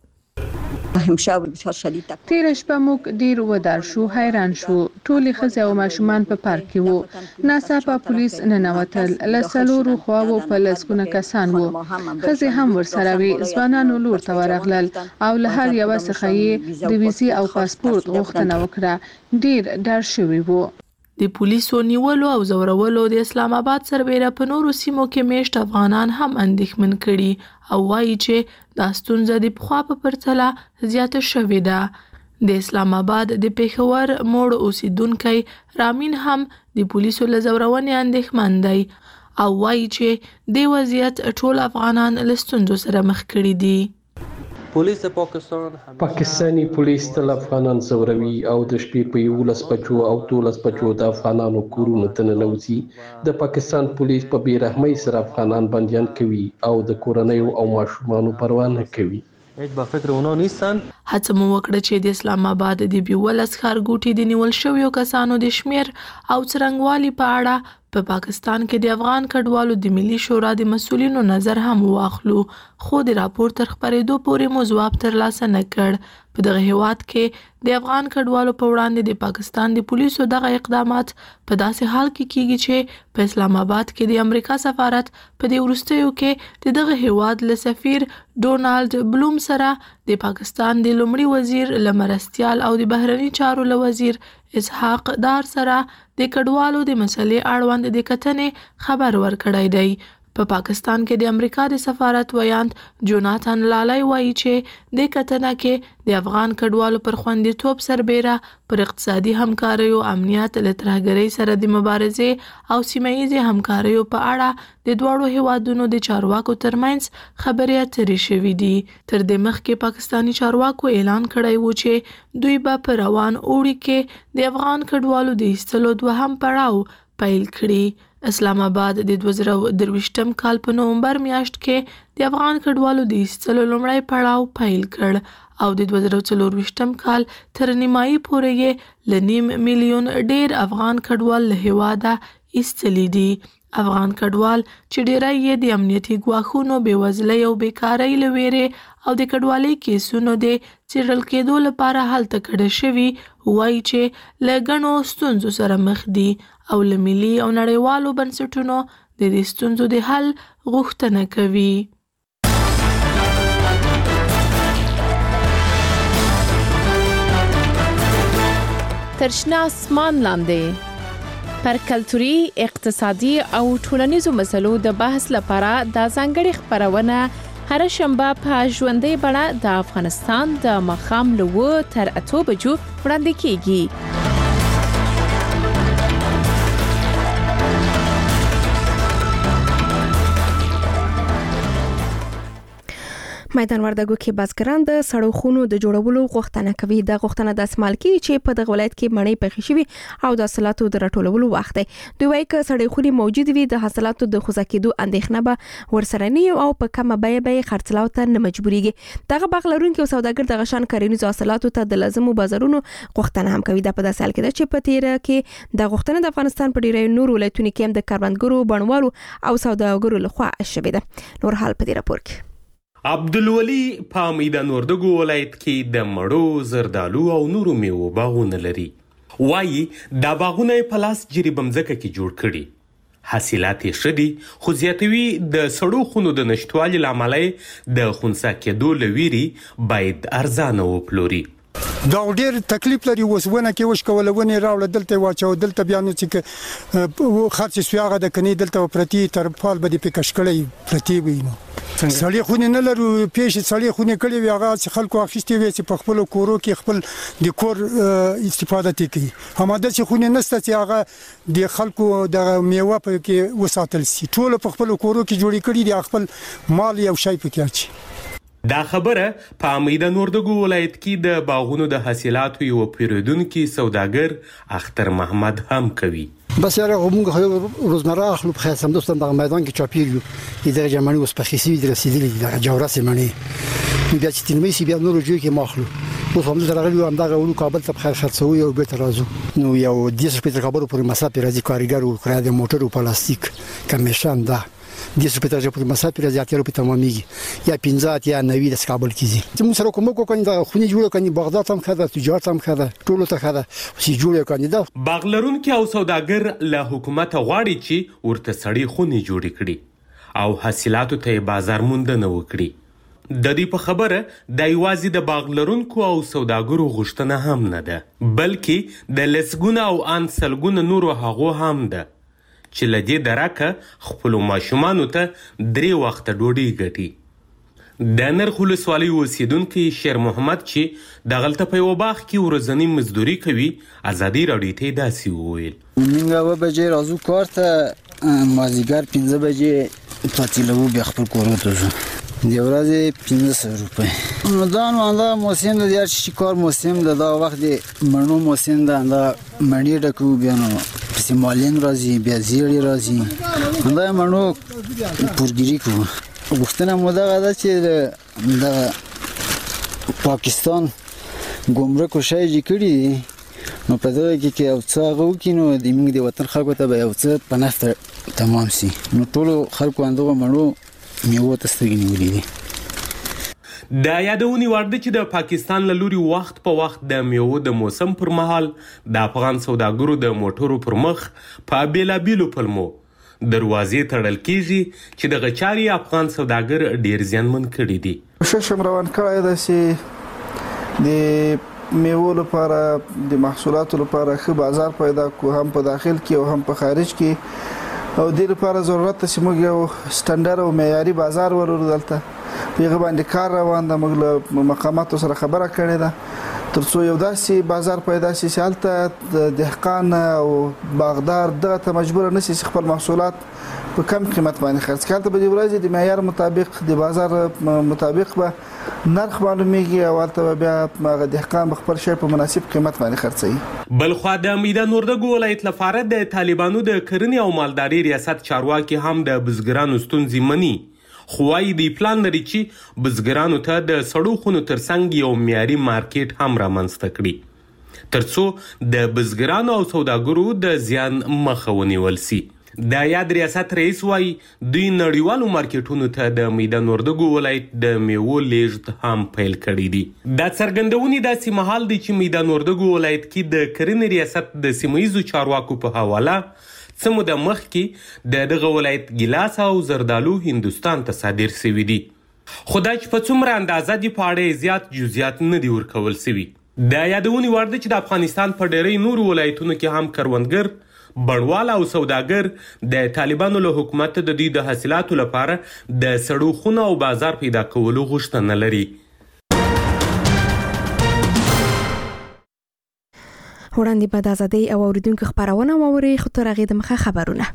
تیر شپه موږ ډیر ودار شو، حیران شو. ټولې ښځې او ماشومان په پارک کې وو. ناڅاپه پولیس ننوتل. له څلورو خواوو په لسګونه کسان وو. ښځې هم ورسره وي. ځوانانو لور ته ورغلل او له هر یوه څخه یې د ویزې او پاسپورت غوښتنه وکړه. ډیر ډار شوي وو. د پولیسو نیولو او زورولو د اسلام آباد سربېره په نورو سیمو کې میشت افغانان هم اندېښمن کړي او وایي چې دا ستونزه د پخوا په پرتله زیاته شوې ده. د اسلام آباد د پیښور موړ اوسیدونکی رامین هم د پولیسو له زورونې اندېښمن دی او وایي چې د وضعیت ټول افغانان له ستونزو سره مخ کړي دي. پولیس د پاکستان پاکستاني پولیس تل افغانان زوروي او د شپې په یولس بجو او دولس بجو د افغانانو کورونو ته ننوځي. د پاکستان پولیس په بې رحمۍ سره افغانان بندیان کوي او د کورنیو او ماشومانو پروا نه کوي. هیڅ با فکر ونه نیستن. هڅه مو وکړه چې د اسلام آباد د بي ولس خارګوټي د نیول شویو کسانو د شمیر او څرنګوالي په اړه په پا پاکستان کې د افغان کډوالو د ملي شورا د مسؤلینو نظر هم واخلو، خو د راپور تر خبرېدو پورې مو ځواب ترلاسه نه کړ. په دغه هیواد کې د افغان کډوالو په وړاندې د پاکستان د پولیسو دغه اقدامات په داسې حال کې کیږي چې په اسلام آباد کې د امریکا سفارت په دې وروستیو کې د دغه هیواد له سفیر ډونالد بلوم سره د پاکستان د لومړي وزیر لمرستیال او د بهرني چارو له وزیر اسحاق دار سره د کډوالو د مسلې اړوند د کتنې خبر ورکړی دی. په پاکستان کې د امریکا د سفارت ویاند جوناتhan لالای وایي چې د کتنه کې د افغان کډوالو پر خوندیتوب سربېره پر اقتصادي همکارۍ او امنیت له ترهګرۍ سره د مبارزې او سیمه ییزې همکاریو په اړه د دواړو هیوادونو د چارواکو ترمنځ خبرې اترې شوې دي. تر دې مخکې پاکستاني چارواکو اعلان کړی و چې دوی به په روان اوړي کې د افغان کډوالو د ایستلو دوهم پړاو پیل کړي. اسلام آباد د دوه زره درویشتم کال په نومبر میاشت کې د افغان کډوالو د ایستلو لومړی پړاو پیل کړ او د دوه زره څلورویشتم کال تر نیمایي پورې یې له نیم میلیون ډیر افغان کډوال له هیواده ایستلي دي. افغان کډوال چې ډیری یې د امنیتي ګواښونو، بېوزلۍ او بیکارۍ له ویرې او د کډوالۍ کیسونو د څېړل کېدو لپاره هلته کډه شوي، وایي چې له ګڼو ستونزو سره مخ دي او له ملي او نړیوالو بنسټونو د دې ستونزو د حل غوښتنه کوي. تر شنه اسمان لاندې پر کلتوري، اقتصادي او ټولنیزو مسلو د بحث لپاره د ځانګړي خبرونه هر شنبه په ژوندۍ بڼه د افغانستان د ماښام له اوه تر اتو بجو وړاندې کیږي. میدان وردګو کې بزګران د سړو خونو د جوړولو غوښتنه کوي. د غوښتنه د اسمال کې چې په دغه ولایت کې مڼې پخې شوي او د حاصلاتو د راټولولو وخت دی. دوی وايي چې سړې خونې موجود وي د حاصلاتو د خوځا کېدو اندېښنه به ورسره نه او په کمه بیه به خرڅلاو ته نه مجبوريږي. دغه باغ لرونکي او سوداګر د غشان کرنیزو حاصلاتو ته د لازمو بازارونو غوښتنه هم کوي. د په داسې حال کې چې په تیر کې د غوښتنه د افغانستان په ډیری نور ولایتونو کې هم د کاروانګرو، بڼوالو او سوداګرو لخوا شوې ده. نور حال په دې راپور کې عبدالولي په میدان وردګو ولایت کې د مړو، زردالو او نورو میوو باغونه لري. وایي دا باغونه په لاس جریبه مځکه کې جوړ کړي. حاصلات یې ښه دي، خو زیاتوي د سړو خونو د نشتوالي له امله د خنثی کېدو له ویرې باید ارزانه وپلوري. دا ډېر تکلیف لري. اوس ونه کې وش کوله ونې راوړه دلته واچو دلته بیا نو چې خرڅ شوی هغه د کني دلته پرتی تر فال به دې پکښ کړی پرتی وي. نو سړی خونې نه لرو، پیش سړی خونې کړي وي هغه چې خلکو اخیستي وي چې په خپل کورو کې خپل د کور استفاده کوي. همدا چې خونې نشته چې هغه د خلکو د میوه په کې وساتل شي. ټول په خپل کورو کې جوړی کړي دي خپل مال یو شی پکې اچي. دا خبره په میدان وردګو ولایت کې د باغونو د حاصلاتو یو پیرودونکو سوداګر اختر محمد هم کوي. بس یاره موږ روزمره اخلو په خاص هم دوستان د میدان کې چاپیریو د جمعنی اوس په خېسي د رسیدلې د جوړاسه معنی بیا چې تلمي سي بیا نور جوړ کې ماخلو اوس هم د راغلي هم دغه ولو کابل ته خیر خرڅوي او به ترازو نو یو دیس په تر کابل پورې مسافر راځي کاریګر او کړه د موټر او پلاستیک کمیشن ده دیس په تر پورې مسافر راځي اتیرو په تماميږي یا پنځه یا نوي د کابل کېږي چې موږ سره کوم کو کني د خوني جوړ کني بغداد هم خاله تجارت هم خاله ټولو ته خاله چې جوړ کني دا باغلرون کې او سوداګر له حکومت غواړي چې ورته سړی خوني جوړ کړي او حاصلاتو ته بازار موندنه وکړي. د دې په خبره د یوازې د باغلرونکو او سوداګرو غوښتنه هم نه ده بلکې د لسګونه او ان سلګونه نورو هغو هم ده چې لدې درکه خپل ماشومانو ته درې وخت ډوډۍ ګټي. د نرخ ولسوالۍ اوسیدونکي شیر محمد چې د غلطه په یو باغ کې ورځنی مزدوري کوي ازادي راډیو ته داسې وویل. موږ و بجې راځو کار ته مازیګر پنځه بجې پاتېلو بیا خپل کور ته ځو دی ورځې پنځه سوه روپۍ نو دا نو دا موسم د هر شي کار موسم د دا وخت د مڼو موسم د دا مڼې ډکو بیا نو پسې مالین راځي بیا زیړې راځي دا مڼو پورګیري کوو. غوښتنه مو دغه ده چې د پاکستان ګمرک شای جې کړي دي نو په دغه کې که یو څه هغه وکړي نو د موږ د وطن خلکو ته به یو څه په نفت تمام سي نو ټولو خلکو همدغه مڼو میوو ته سترګې نیولې دي. دا یادونې وړ ده چې د پاکستان له لوري وخت په وخت د میوو د موسم پر مهال د افغان سوداګرو د موټرو پر مخ په بېلابېلو پلمو دروازې تړل کېږي چې دغه چارې افغان سوداګر ډېر زیانمن کړي دي. کوشش هم روان کړی ده چې د میوو لپاره د محصولاتو لپاره ښه بازار پیدا کړو هم په داخل کې او هم په خارج کې او د لپاره ضرورت چې موږ یو سټانډرډ او معیاري بازار ورور دلته پیغه باندې کار روان ده. موږ له مقاماتو سره خبره کړې ده ترڅو یو داسې بازار پیدا شي چې هلته د دهقان او باغدار دغه ته مجبور نشي چې خپل محصولات په کم قیمت باندې خرڅ کړي. په دې ورځ د معیار مطابق د بازار مطابق به نرخ معلومیږي او هلته بیا هغه دهقان خپل شی په مناسب قیمت باندې خرڅوي. بلخوا د میدان وردګو ولایت لپاره د طالبانو د کرنې او مالداري ریاست چارواکي هم د بزګرانو ستونزې مني، خو وايي د پلان لري چې بزګرانو ته د سړو خونو ترڅنګ یو معیاري مارکیټ هم رامنځته کړي ترڅو د بزګرانو او سوداګرو د زیان مخه ونیول شي. د یاد ریاست رئیس وايي دوی نړیوالو مارکیټونو ته د میدان وردګو ولایت د میوو لیږد هم پیل کړی دي. دا څرګندونې داسې مهال دی چې میدان وردګو ولایت کې د کرنې ریاست د سیمه ییزو چارواکو په حواله څه موده مخکې د دغه ولایت ګیلاس او زردالو هندوستان ته صادر شوي دي، خو دا چې په څومره اندازه دي په اړه زیات جزئیات نه دي ورکول شوي. د یادونې وړ ده چې د افغانستان په ډېری نورو ولایتونو کې هم کروندګر، بڼوال او سوداګر د طالبانو له حکومت د دوی د حاصلاتو لپاره د سړو خونو او بازار پیدا کولو غوښتنه لري. وړاندې به د ازادۍ او اوریدونکو خبرونه واوري، خو تر هغې دمخه خبرونه.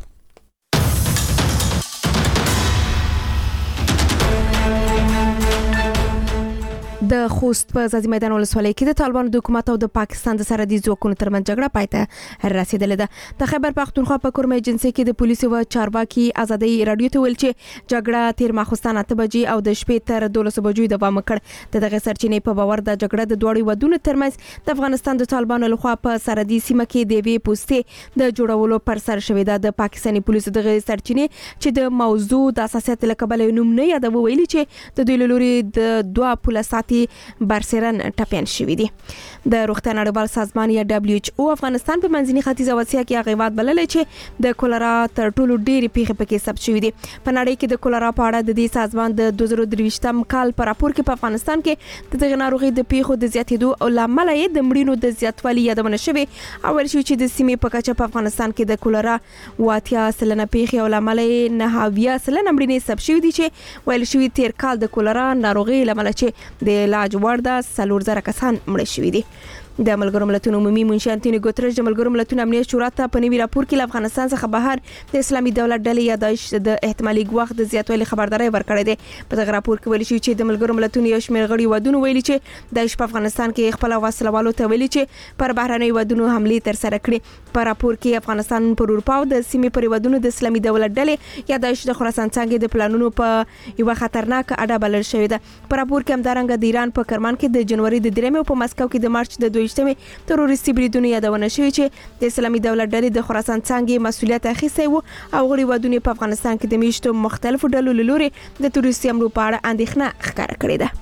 د خوست په ځاځي میدان ولسوالۍ کې د طالبانو د حکومت او د پاکستان د سرحدي ځواکونو ترمنځ جګړه پای ته رسیدلې ده. د خیبر پختونخوا په کورمه ایجنسي کې د پولیسو و چارواکي ازادۍ رادیو ته ویل چې جګړه تیر ماخوستان اته بجې او د شپې تر دولس بجو دوام وکړ. دغه سرچینې په باور د جګړه د دوړې ودونو ترمنځ د افغانستان د طالبانو لخوا په سرحدي سیمه کې د وی پوسټې د جوړولو پر سر شوې ده. د پاکستاني پولیسو دغه سرچینې چې د موضوع د اساسیت لکبل نوم نه یاد ویلي چې د دوی لوري د دوه پولیساتي برسرن ټاپین شوې دي. د روغتیا نړیوال سازمان یا دبليو ایچ او افغانستان په منځني ختیځ او اسیا کې غیبات بللې چې د کولرا تر ټولو ډېری پیښې پکې ثبت شوې دي. په نړۍ کې د کولرا په اړه د دې سازمان د دوه زره درویشتم کال په راپور کې په افغانستان کې د دغه ناروغي د پیښو د زیاتېدو او لامل یې د مړینو د زیاتوالي یادونه شوې او ورشي چې د سیمې په کچه په افغانستان کې د کولرا واتیا سلنه پیښې او لامل یې نه هاویا سلنه مړینې ثبت شوې دي چې ویل شوې تیر کال د کولرا ناروغي لامل چې د علاج وړ د څلور زره کسان مړ شوي دي. د ملګرو ملتونو عمومي منشي انټونیو ګوتریش د ملګرو ملتونو امنیت شورا ته په نوي راپور کې افغانستان څخه بهر د اسلامي دولت ډلې یا داعش د احتمالي ګواښ د زیاتوالي خبرداري ورکړې ده. په دغه راپور کې ویل شوی چې د ملګرو ملتونو یو شمېر غړي ودونه ویلي چې داعش په افغانستان کې خپل وسله والو ته ویلي چې پر بهرنۍ ودونو حمله تر سره کړي. په راپور کې افغانستان پر اروپا او د سیمې پر ودونو د اسلامي دولت ډلې یا داعش د خراسان څنګه د پلانونو په یو خطرناک اډه بلل شوې ده. په راپور کې همدارنګه د ایران په کرمان کې د جنوري د درېمې او په مسکو کې د مارچ د دویشتمې تروریستي بریدونو یادونه شوې چې د اسلامي دولت ډلې د خراسان څنګه مسؤلیت اخیستی وو او غړي ودونې په افغانستان کې د میشتو مختلفو ډلو لوري د تروریستي حملو په اړه اندېښنه ښکاره کړې ده.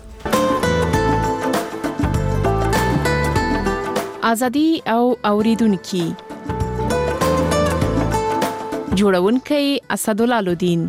ازادي او اوریدونکو جوړونکي اسدالله لودین.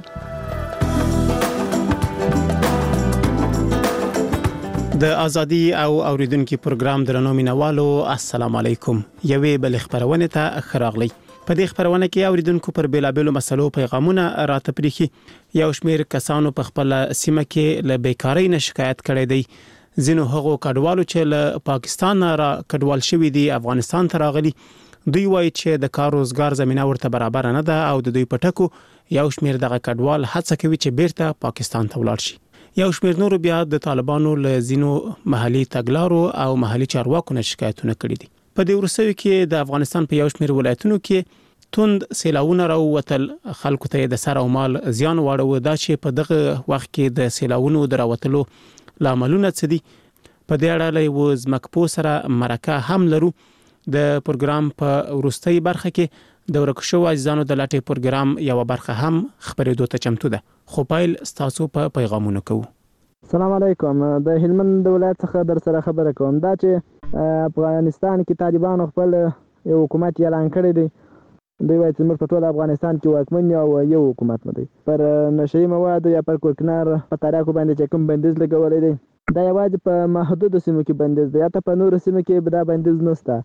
د ازادي او اوریدونکو پروګرام درنو مینوالو السلام علیکم. یوې بل خبرونه ته خراغلی. په دې خبرونه کې اوریدونکو پر بیلابېلو مسلو پیغامونه راته پریخي. یو شمېر کسانو په خپل سیمه کې له بیکاری نه شکایت کړی دی. ځینو هغو کډوالو چې له پاکستان را کډوال شوي دي افغانستان ته راغلي دوی وایي چې د کار روزګار زمينه ورته برابر نه ده او د دوی پټکو یو شمېر دغه کډوال هڅه کوي چې بیرته پاکستان ته ولاړ شي. یو شمېر نور بیا د طالبانو له ځینو محلي تګلارو او محلي چارواکو نه شکایتونه کړي دي. په دې ورسوي کې د افغانستان په یو شمېر ولایتونو کې توند سیلاوونه راووتل، خلکو ته د سر او مال زیان واړو. دا چې په دغه وخت کې د سیلاوونو دراوتلو لاملونه څه دي په دې اړه له وزمکپو سره مرکه هم لرو. د پروګرام په وروستۍ برخه کې د ورکشو عزیزانو د لاټي پروګرام یو برخه هم خبرېدو ته چمتو ده. خو پایل ستاسو په پیغامونو کوو. السلام علیکم. د هلمند ولایت څخه در سره خبره کوم. دا چې افغانستان کې طالبانو خپل یو حکومت اعلان کړی دی. دوی وایي چې موږ په ټول افغانستان کې واکمن یو یو حکومت مده پر نشئی مواد یا پر کوکنار په تاریخو باندې چې کوم بندیز لګولې دي دا یوازې په محدود سیمو کې بندیز دی. یا ته په نور سیمو کې به دا بندیز نشته.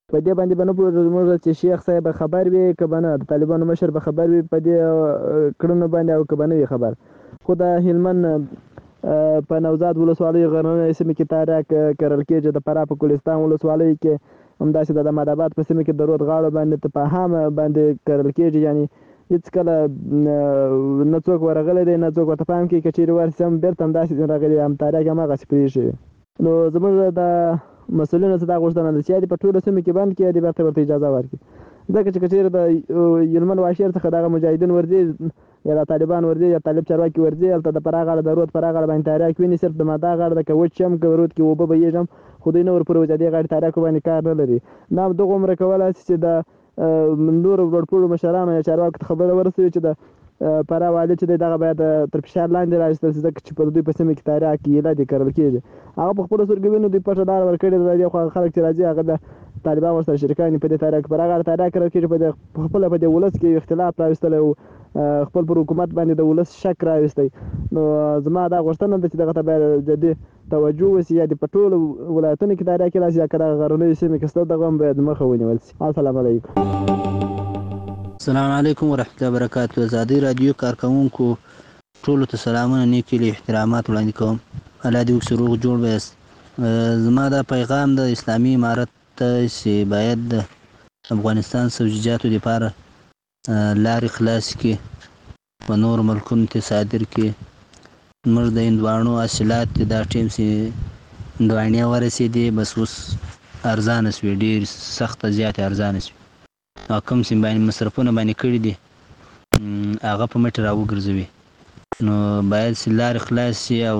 په دې باندې به نه پوهېږو زموږ چې شیخ صاحب خبر وي که به نه د طالبانو مشر به خبر وي په دې کړنو باندې او که به نه وي خبر. خو د هلمند په نوزاد ولسوالۍ غرنۍ سیمې کې تاریخ کرل کېږي. د فراه په ګلستان ولسوالۍ کې همداسې د احمدآباد په سیمه کې د رود غاړو باندې تفاهم باندې کرل کېږي. یعنی هېڅ کله نه څوک ورغلی دی نه څوک ورته پام کوي. که چېرې ورسي هم بېرته همداسې راغلي هم تاریخ هماغسې پرېښي. نو زموږ د مسؤلینو څخه دا غوښتنه ده چې یا دې په ټولو سیمو کې بند کړي یا دې بېرته ورته اجازه ورکړي. ځکه چې که چېرې د هلمند واشیر څخه دغه مجاهدین ورځي یا د طالبان ورځي یا طالب چارواکي ورځي هلته د فراه غاړه د رود فراه غاړه باندې تاریخ ویني. صرف د ماده غاړه ده که وچ هم که رود کې اوبه بهیږي هم خو دوی نه ورپورې وځي دې غاړې تاریخو باندې کار نه لري. نه هم دغه عمره کولی شي چې د نورو لوړپوړو مشرانو یا چارواکو ته خبره ورسوي چې د فراه والي چې دی دغه باید تر فشار لاندې راوستل شي ځکه چې په دوی په سیمه کې تاریخ ایله دې کرل کېږي. هغه په خپلو سترګو وینو دوی پټه لاره ورکړې ده. د دې خوا خلک چې راځي هغه د طالبان ورسره شریکان دي په دې تاریخ فراه غاړه تاریخ کرل کېږي. په دې خپله په دې ولس کې یو اختلاف راوستلی او خپل پر حکومت باندې د ولس شک راوستی. نو زما دا غوښتنه ده چې دغه ته باید جدي توجه وشي یا د په ټولو ولایتونو کې تاریخ کې راشي یا که دغه غرنیو سیمې کې شته دغه هم باید مخه ونیول شي. السلام علیکم. السلام علیکم ورحمۃ اللہ وبرکاتہ. ازادي رادیو کارکونکو ټولو ته سلامونه نیکې له احترامات وړاندې کوم. الله دې وکړي روغ جوړ ویاست. زما دا پیغام د اسلامي امارت ته چې باید د افغانستان سبزیجاتو دپاره لارې خلاص کړي په نورو ملکونو ته صادر کړي. موږ د هندواڼو حاصلات دا ټیم چې هندواڼې ورسېدې بس اوس ارزانه شوې ډېر سخته زیاتې ارزانه شوې او کوم چې باندې مصرفونه باندې کړي دي هغه په مټې راوګرځوي. نو باید چې لارې خلاص شي او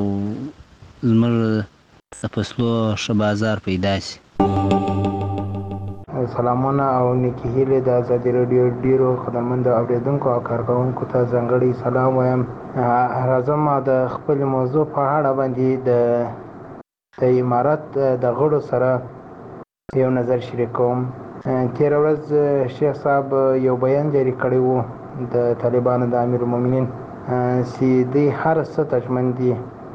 زموږ د فصلو ښه بازار پیدا شي. سلامونه او نیکې هیلې د ازادي راډیو ډیرو خدمتمندو اورېدونکو او کارکوونکو ته ځانګړی سلام وایم. راځم د خپلې موضوع په اړه باندې د د امارت د غړو سره یو نظر شریک کوم. تېره ورځ شیخ صاحب یو بیان جاري کړی و د طالبانو د امیر المؤمنین چې دوی هر څه ته ژمن دي.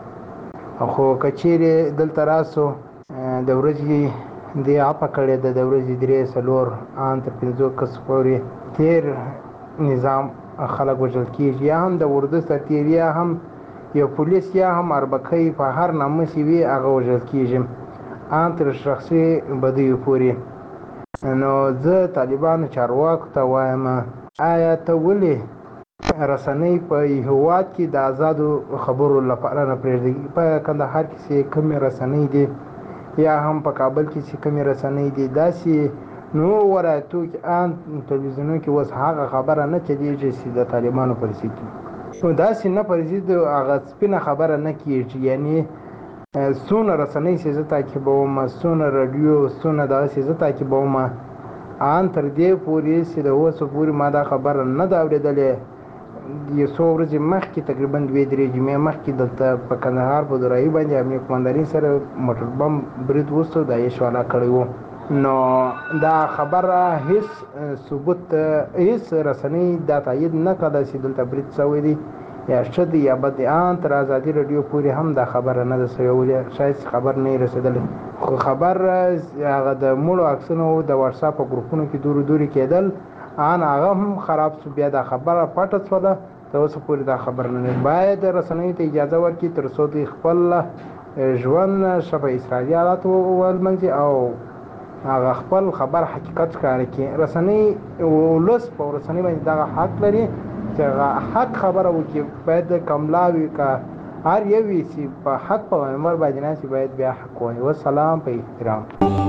خو که چیرې دلته راسو د ورځې دوی عفه کړې ده د ورځې درې څلور ان تر پنځو کسو پورې تېر نظام خلک وژل کېږي یا هم د اردو سرتېري یا هم یو پولیس یا هم اربکی په هر نامه چې وي هغه وژل کېږي ان تر شخصي بدیو پورې. نو زه طالبانو چارواکو ته وایم آیا ته ولې رسنۍ په هېواد کې د آزادو خبرو لپاره نه پرېږدي؟ په کندهار کې چې کومې رسنۍ دي یا هم په کابل کې چې کومې رسنۍ دي داسې نو ولایتو کې ان تلویزیونونو کې اوس هغه خبره نه چلېږي چې د طالبانو پر ضد وي. نو داسې نه پر ضد هغه سپینه خبره نه کېږي. یعنی څونه رسنۍ چې زه تعقیبوم څونه راډیو څونه دغسې زه تعقیبوم ان تر دې پورې چې د اوسه پورې ما دا خبره نه ده اورېدلې. یو څو ورځې مخکې تقریبا دوې درې جمعې مخکې دلته په کندهار په درایي باندې امنیه قمندانۍ سره موټر بم برید وسو دا یې شواله کړی و. نو دا خبره هیڅ ثبوت هیڅ رسنۍ دا تایید نه کړه چې دلته برید شوی دی یا ښه دی یا بد دی. ان تر ازادي راډیو پورې هم دا خبره نه ده شوې ولې شاید خبر نه یې رسېدلی. خو خبر هغه د مړو عکسونو د واتساپ په ګروپونو کې دورو دورې کېدل ان هغه هم خراب شو. بیا دا خبره پټه شوله تر اوسه پورې دا خبر نه ده. باید رسنیو ته اجازه ورکړي تر څو دوی خپل ژوند ښه په اسرائیلي حالاتو ولمنځي او هغه خپل خبر حقیقت ښکاره کړي. رسنۍ ولس په رسنۍ باندې دغه حق لري چې هغه حق خبره وکړي. باید کملاوي که هر یو وي چې په حق په عمر باندې ناسي باید بیا حق وایي. والسلام په احترام.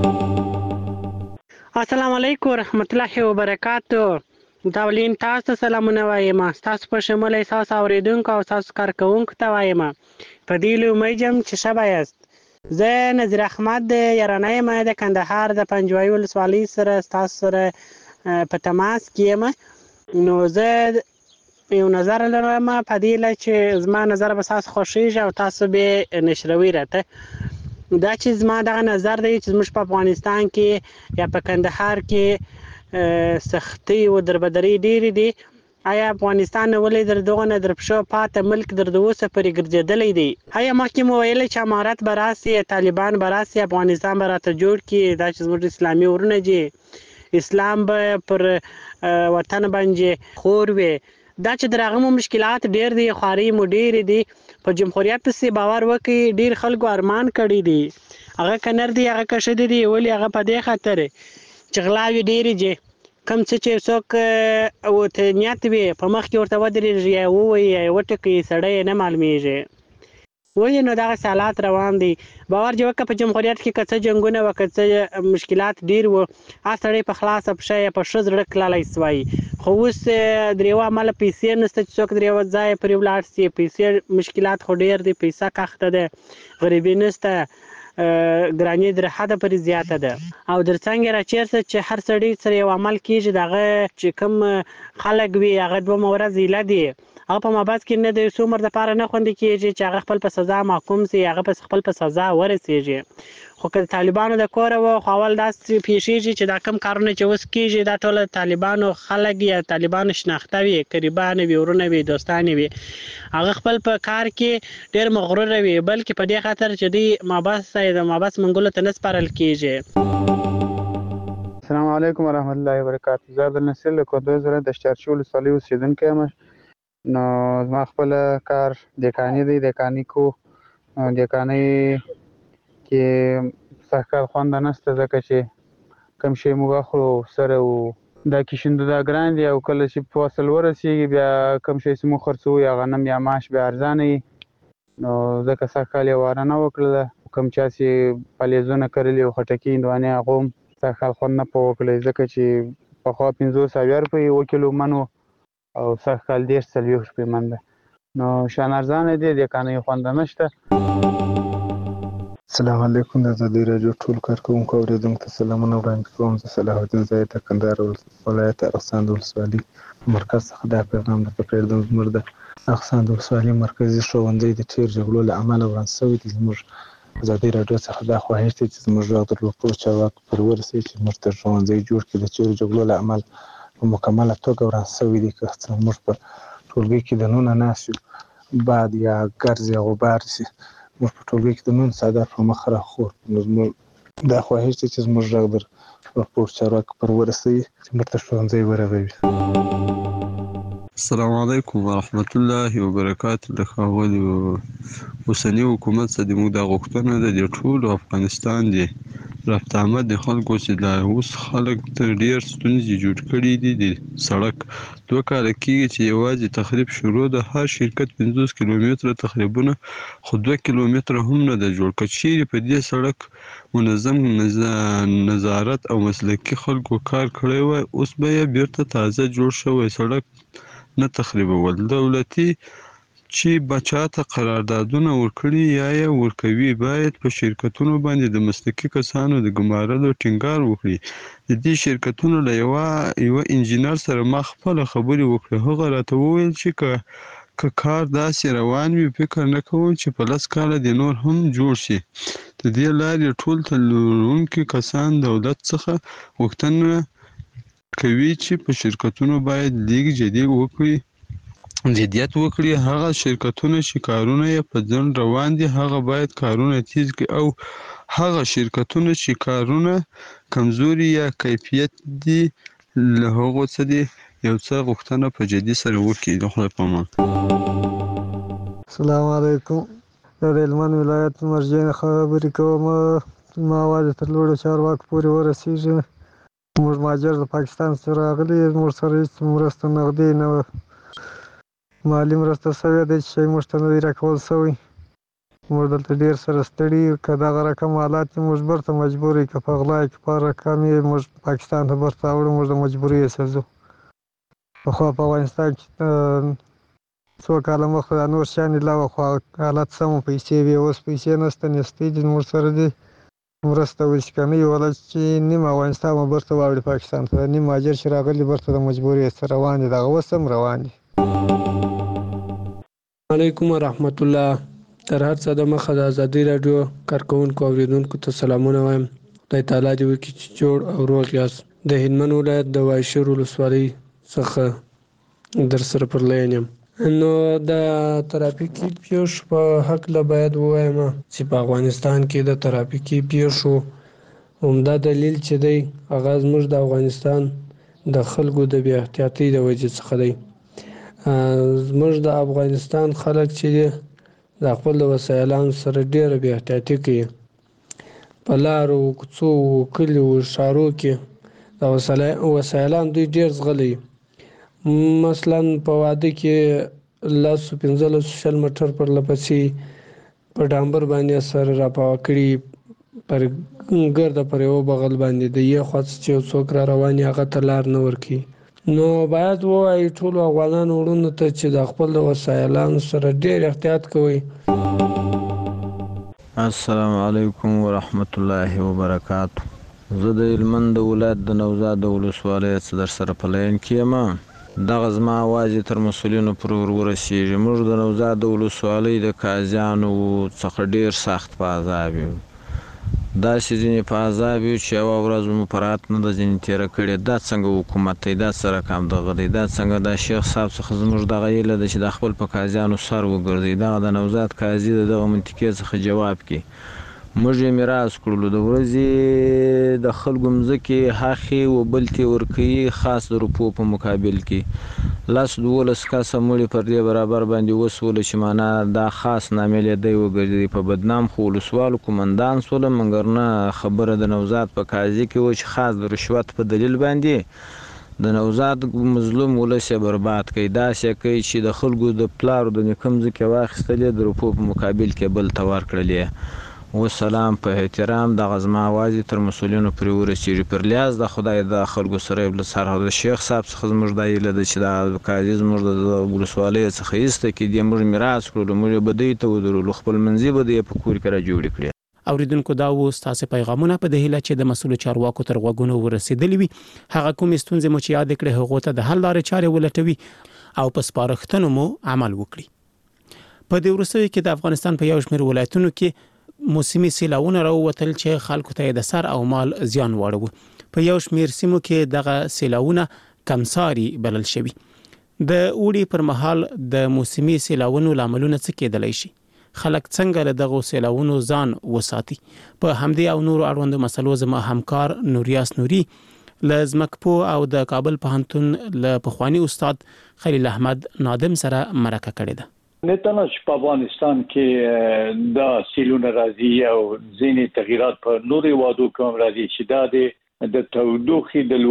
السلام علیکم ورحمت الله وبرکاتو. داولین تاسو سلامونه وایم. تاسو په شمول احساس اوریدونکو او تاسو کارکونکو ته وایم. په دې لومړی جام چې شبا یاست. زه نظیر احمد د یارانه یم د کندهار د پنجوایي ولسوالۍ سره تاسو سره په تماس کې یم. نو زه یو نظر لرم په دې چې زما نظر به تاسو خوښیږي او تاسو به نشروي راته. دا چې زما دغه نظر دی چې زموږ په افغانستان کې یا په کندهار کې سختۍ او دربدرۍ ډېرې دي آیا افغانستان ولې در دغه نه در پښو پاته ملک در د اوسه پورې ګرځېدلی دی؟ آیا مخکې مو ویلی چې امارت به راسي، طالبان به راسي، افغانستان به راته جوړ کړي، دا چې زموږ اسلامي ورونه دي، اسلام به پر وطن باندې خور وي. دا چې در هغه مو مشکلات ډېر دي، خوارۍ مو ډېرې دي. په جمهوریت پسې باور وکړئ، ډېر خلکو ارمان کړی دي. هغه که نر دي هغه که ښه دي، ولې هغه په دې خاطر چې غلاوې ډېرې دي. کوم څه چې څوک ورته نیت وي په مخ کې ورته ودرېږي یا ووایي یا یې وټکوي، سړی یې نه معلومېږي. ولې نو دغسې حالات روان دي. باور دې وکړه په جمهوریت کې که څه جنګونه وه، که څه مشکلات ډېر وو، هغه سړی په خلاصه پښه یا په ښه زړه تللی سوی. خو اوس د یوه امله پیسې نشته چې څوک در یوه ځایه پرې ولاړ سي. پیسې مشکلات خو ډېر دي، پیسه کښته ده، غریبي نشته، ګراني در حده پورې زیاته ده. او در څنګه راچېرته چې هر سړي سره یو عمل کېږي، د هغه چې کوم خلک وي هغه دوه ورځې ایله دي، هغه په مابعد کې نه د یو څو عمر دپاره نه خوندي کېږي چې هغه خپل په سزا محکوم سي، هغه په خپل په سزا ورسېږي. خو که د طالبانو د کوره وه، خو اول داسې پېښېږي چې دا کوم کارونه چې اوس کېږي دا ټول د طالبانو خلک یا طالبانو شناخته وي، قریبان وي، ورونه وي، دوستان وي. هغه خپل په کار کې ډېر مغروره وي، بلکې په دې خاطر چې دوی مابس د مابس منګلو ته نه سپارل کېږي. السلام علیکم ورحمت الله وبرکاتو. زه عبدالنصیر له کندوز ولایت د شترچي ولسوالۍ اوسېدونکی یم. نو زما خپله کار دیکاني دی. دیکاني کو دیکانۍ کې سږکال خوند نشته، ځکه چې کوم شی موږ اخلو سره و دا کشندو دا ګران دي، او کله چې فصل ورسېږي بیا کوم شی چې موږ خرڅوو یا غنم یا ماش بیا ارزانه وي. نو ځکه سږکال یې واره نه وکړله. کوم چا چې پلیزونه کرلي او خټکي هندوانې هغو هم سږکال خوند نه په وکړی، ځکه چې پخوا پنځوس اویا روپۍ اوه کیلو من و او سږکال دېرش څلوېښت روپۍ من ده. نو شان ارزانه دی، دیکانۍ خوند نشته. السلام علیکم. د ازادۍ راډیو ټول کارکوونکو اورېدونکو ته سلامونه وړاندې کوم. زه صلاح الدین زاهد د کندهار ولایت اغسان ولسوالۍ مرکز څخه دا پیغام درته پرېږدم. زموږ د اغسان ولسوالۍ مرکزي ښوونځی د ډېر جګړو له امله وران شوی دی. زموږ ازادۍ راډیو څخه دا خواهش دی چې زموږ غږ د لوړپوړو چارواکو پورې ورسوي چې زموږ ته ښوونځی جوړ کړي. د ډېرو جګړو له امله په مکمله توګه وران شوی دی. که څه موږ په ټولګي کې دننه ناست یو، باد یا ګرځ یا غبار شي، موږ په ټولګي کې د نون څادر په مخ راخور. نو زموږ دا خواهش دی چې زموږ غږ د لوړپوړو چارواکو پورې ورسوي چې موږ ته ښوونځی ورغوي. السلام علیکم ورحمت الله وبرکاتو. د ښاغلي اوسني حکومت څخه زموږ دا غوښتنه ده د ټولو افغانستان دی رفت آمد د خلکو چې دا اوس خلک ته ډېر ستونزې جوړ کړي دي. د سړک دوه کاله کېږي چې یوازې تخریب شروع ده. هر شرکت پنځوس کیلومتره تخریبونه، خو دوه کیلومتره هم نه ده جوړ. که چیرې په دې سړک منظم نظارت او مسلکي خلکو کار کړی وای، اوس به یې بیرته تازه جوړ شوی سړک نه تخریبول. دولتي چې بچاته قراردادونه ورکړي یا یې ورکوي، باید په شرکتونو باندې د مسلکي کسانو د ګمارلو ټینګار وکړي. د دې شرکتونو له یوه یوه انجینر سره ما خپله خبرې وکړې. هغه راته وویل چې که که کار داسې روان وي، فکر نه کوم چې په لس کاله د نور هم جوړ شي. د دې لارې ټول تلونکي کسان دولت څخه غوښتنه کوي چې په شرکتونو باید لیږ جدي وکړي جدیت وکړي. هغه شرکتونه چې کارونه یې په ځنډ روان دي، هغه باید کارونه تیز کړي، او هغه شرکتونه چې کارونه کمزوري یا کیفیت دي له هغو څه دي یو څه غوښتنه په جدي سره وکړي. د خدای په امان. السلام علیکم. د هلمند ولایت مرجع خبرې کوم. ما واده تر لوړو چارواکو پورې ورسېږي. موږ مهاجر د پاکستان څخه راغلي، موږ سره هېڅ مرسته نغدي نه وه، مالي مرسته شوې ده چې موږ ته نه دی راکول شوی. موږ دلته ډېر سره ستړي یو. که دغه رقم حالات وي، موږ بیرته مجبور یو، که په غلا یې که په رقم یې موږ پاکستان ته بیرته راوړو. موږ د مجبورۍ څخه ځو. پخوا په افغانستان کې څو کاله مخکې دا نور شیان لا وه، خو حالات سم وو، پیسې وې. اوس پیسې نشته، نیستۍ دي موږ سره دي. مرسته وشي که نه وي، ولې چې نیم افغانستان به بیرته واوړي پاکستان ته. نیم مهاجر چې راغلي بیرته د مجبورۍ څخه روان دي، دغه اوس هم روان دي. علیکم ورحمت الله. تر هر څه د مخه د ازادۍ راډیو کارکوونکو اورېدونکو ته سلامونه وایم. خدای تعالی دې وکړي چې جوړ او روغ یاست. د هلمند ولایت د وایشر ولسوالۍ څخه در سره پر لاین یم. نو د ترافیکي پیښو په هکله باید ووایم چې په افغانستان کې د ترافیکي پیښو عمده دلیل چې دی هغه زموږ د افغانستان د خلکو د بې احتیاطۍ د وجې څخه دی. زموږ د افغانستان خلک چې دی د خپل وسایلانو سره ډېره بې احتیاطي کوي. په لارو، کوڅو، کلیو، ښارو کې د وسایلان دوی ډېر زغلی. مثلا په واده کې لسو پنځلسو شل موټر پرله پسې په ډامبر باندې سره راپاوه کړي، پر ګرده پر یوه بغل باندې د یو خوا چې یو څوک را روان وي هغه ته لار نه ورکوي. نو باید ووایي ټولو افغانانو وروڼو ته چې د خپل وسایلانو سره ډېر احتیاط کوئ. السلام علیکم ورحمت الله وبرکاتو. زه د هلمند ولایت د نوزاد ولسوالۍ څخه در سره په لاین کې یم. دغه زما اواز تر مسؤلینو پورې ور ورسېږي. موږ د نوزاد ولسوالۍ د قاضیانو څخه ډېر سخت په عذاب یو. داسې ځینې په عذاب یو چې یوه ورځ مو په راحت نه ده ځینې تېره کړې. دا څنګه حکومت دی؟ دا څه رقم دغه دی؟ دا څنګه دا شیخ صاحب څخه زموږ دغه هیله ده چې د خپل په قاضیانو سر وګرځوي. دغه د نوزاد قاضي د دغه منطقې څخه جواب کړي. موږ یې میراث کړلو. د ورځې د خلکو مځکې هخې و بل ته ورکوي، خاص د روپو په مقابل کې. لس دولس کسه مړي پر دې برابر باندې وسوله چې معنا دا خاص نامې دی وګرځي. په بدنام خو ولسوالو قومندان سوله، مګر نه خبره د نوزاد په قاضي کې و چې خاص د رشوت په دلیل باندې د نوزاد مظلوم ولس یې برباد کوي. داسې کوي چې د خلکو د پلارو د نیکه مځکې واخیستلې، د روپو په مقابل کې بل ته ورکړلې. وسلام، په احترام دغه زما اواز تر مسؤلینو پورې ورسېږي. پر لیاز د خدای د خلکو سره یې له سره د شیخ صاحب څخه زموږ دا هیله ده چې دا قاضي زموږ د ولسوالۍ څخه ایسته کړي. دې موږ میراث کړلو، موږ یې بدۍ ته ودرولو، خپل منځي به یې په کور کې را جوړې کړې. اوریدونکو دا و ستاسو پیغامونه په دې هیله چې د مسؤل چارواکو تر غوږونو ورسېدلی وي. هغه کومې ستونزې مو چې یاد کړې هغو ته د حل لارې چارې ولټوي او په سپارښتنو مو عمل وکړي. په دې وروستیو کې د افغانستان په یو شمېر ولایتونو کې موسمي سیلاونه راووتل چې خلکو ته د سر او مال زیان واړوي. په یو شمېر سیمو کې دغه سیلاونه کمساري بلل شوي. د اوړي پر مهال د موسمي سیلاونو لاملونه څه کېدلی شي؟ خلک څنګه له دغه سیلاونو ځان وساتي؟ په همدې او نورو اړوندو مسلو زما همکار نوریاس نوري له ځمکپوه او د کابل پوهنتون له پخواني استاد خلیل احمد نادم سره مرکه کړې ده. نه تنه چې په افغانستان کې دا سیلونه راځي او ځینې تغیرات په نورو وادو کوم راځي چې دا د تودوخې د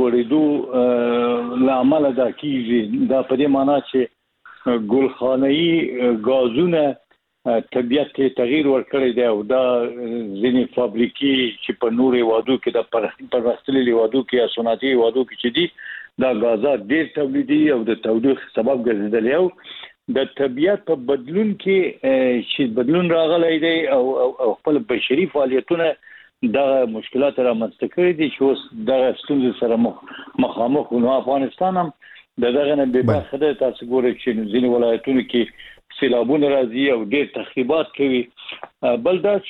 لوړېدو له امله دا کیږي. دا په دې معنی چې ګلخانه‌ای غازونه طبیعت ته تغییر ورکړی دی او دا ځینې فابریکې چې په نورو وادو کې د پرمختللي وادو کې یا صنعتي وادو کې چې دي دا غازات ډېر تولیدي او د تودوخې سبب ګرځېدلی او د طبیعت په بدلون کې چې بدلون راغلی دی او خپل بشري فعالیتونه دغه مشکلات رامنځته کړي دي چې اوس دغه ستونزې سره مخامخ نو افغانستان هم د دغه نه بې برخه دی. تاسو ګورئ چې ځینې ولایتونو کې سیلابونه راځي او ډېر تخریبات کوي. بل دا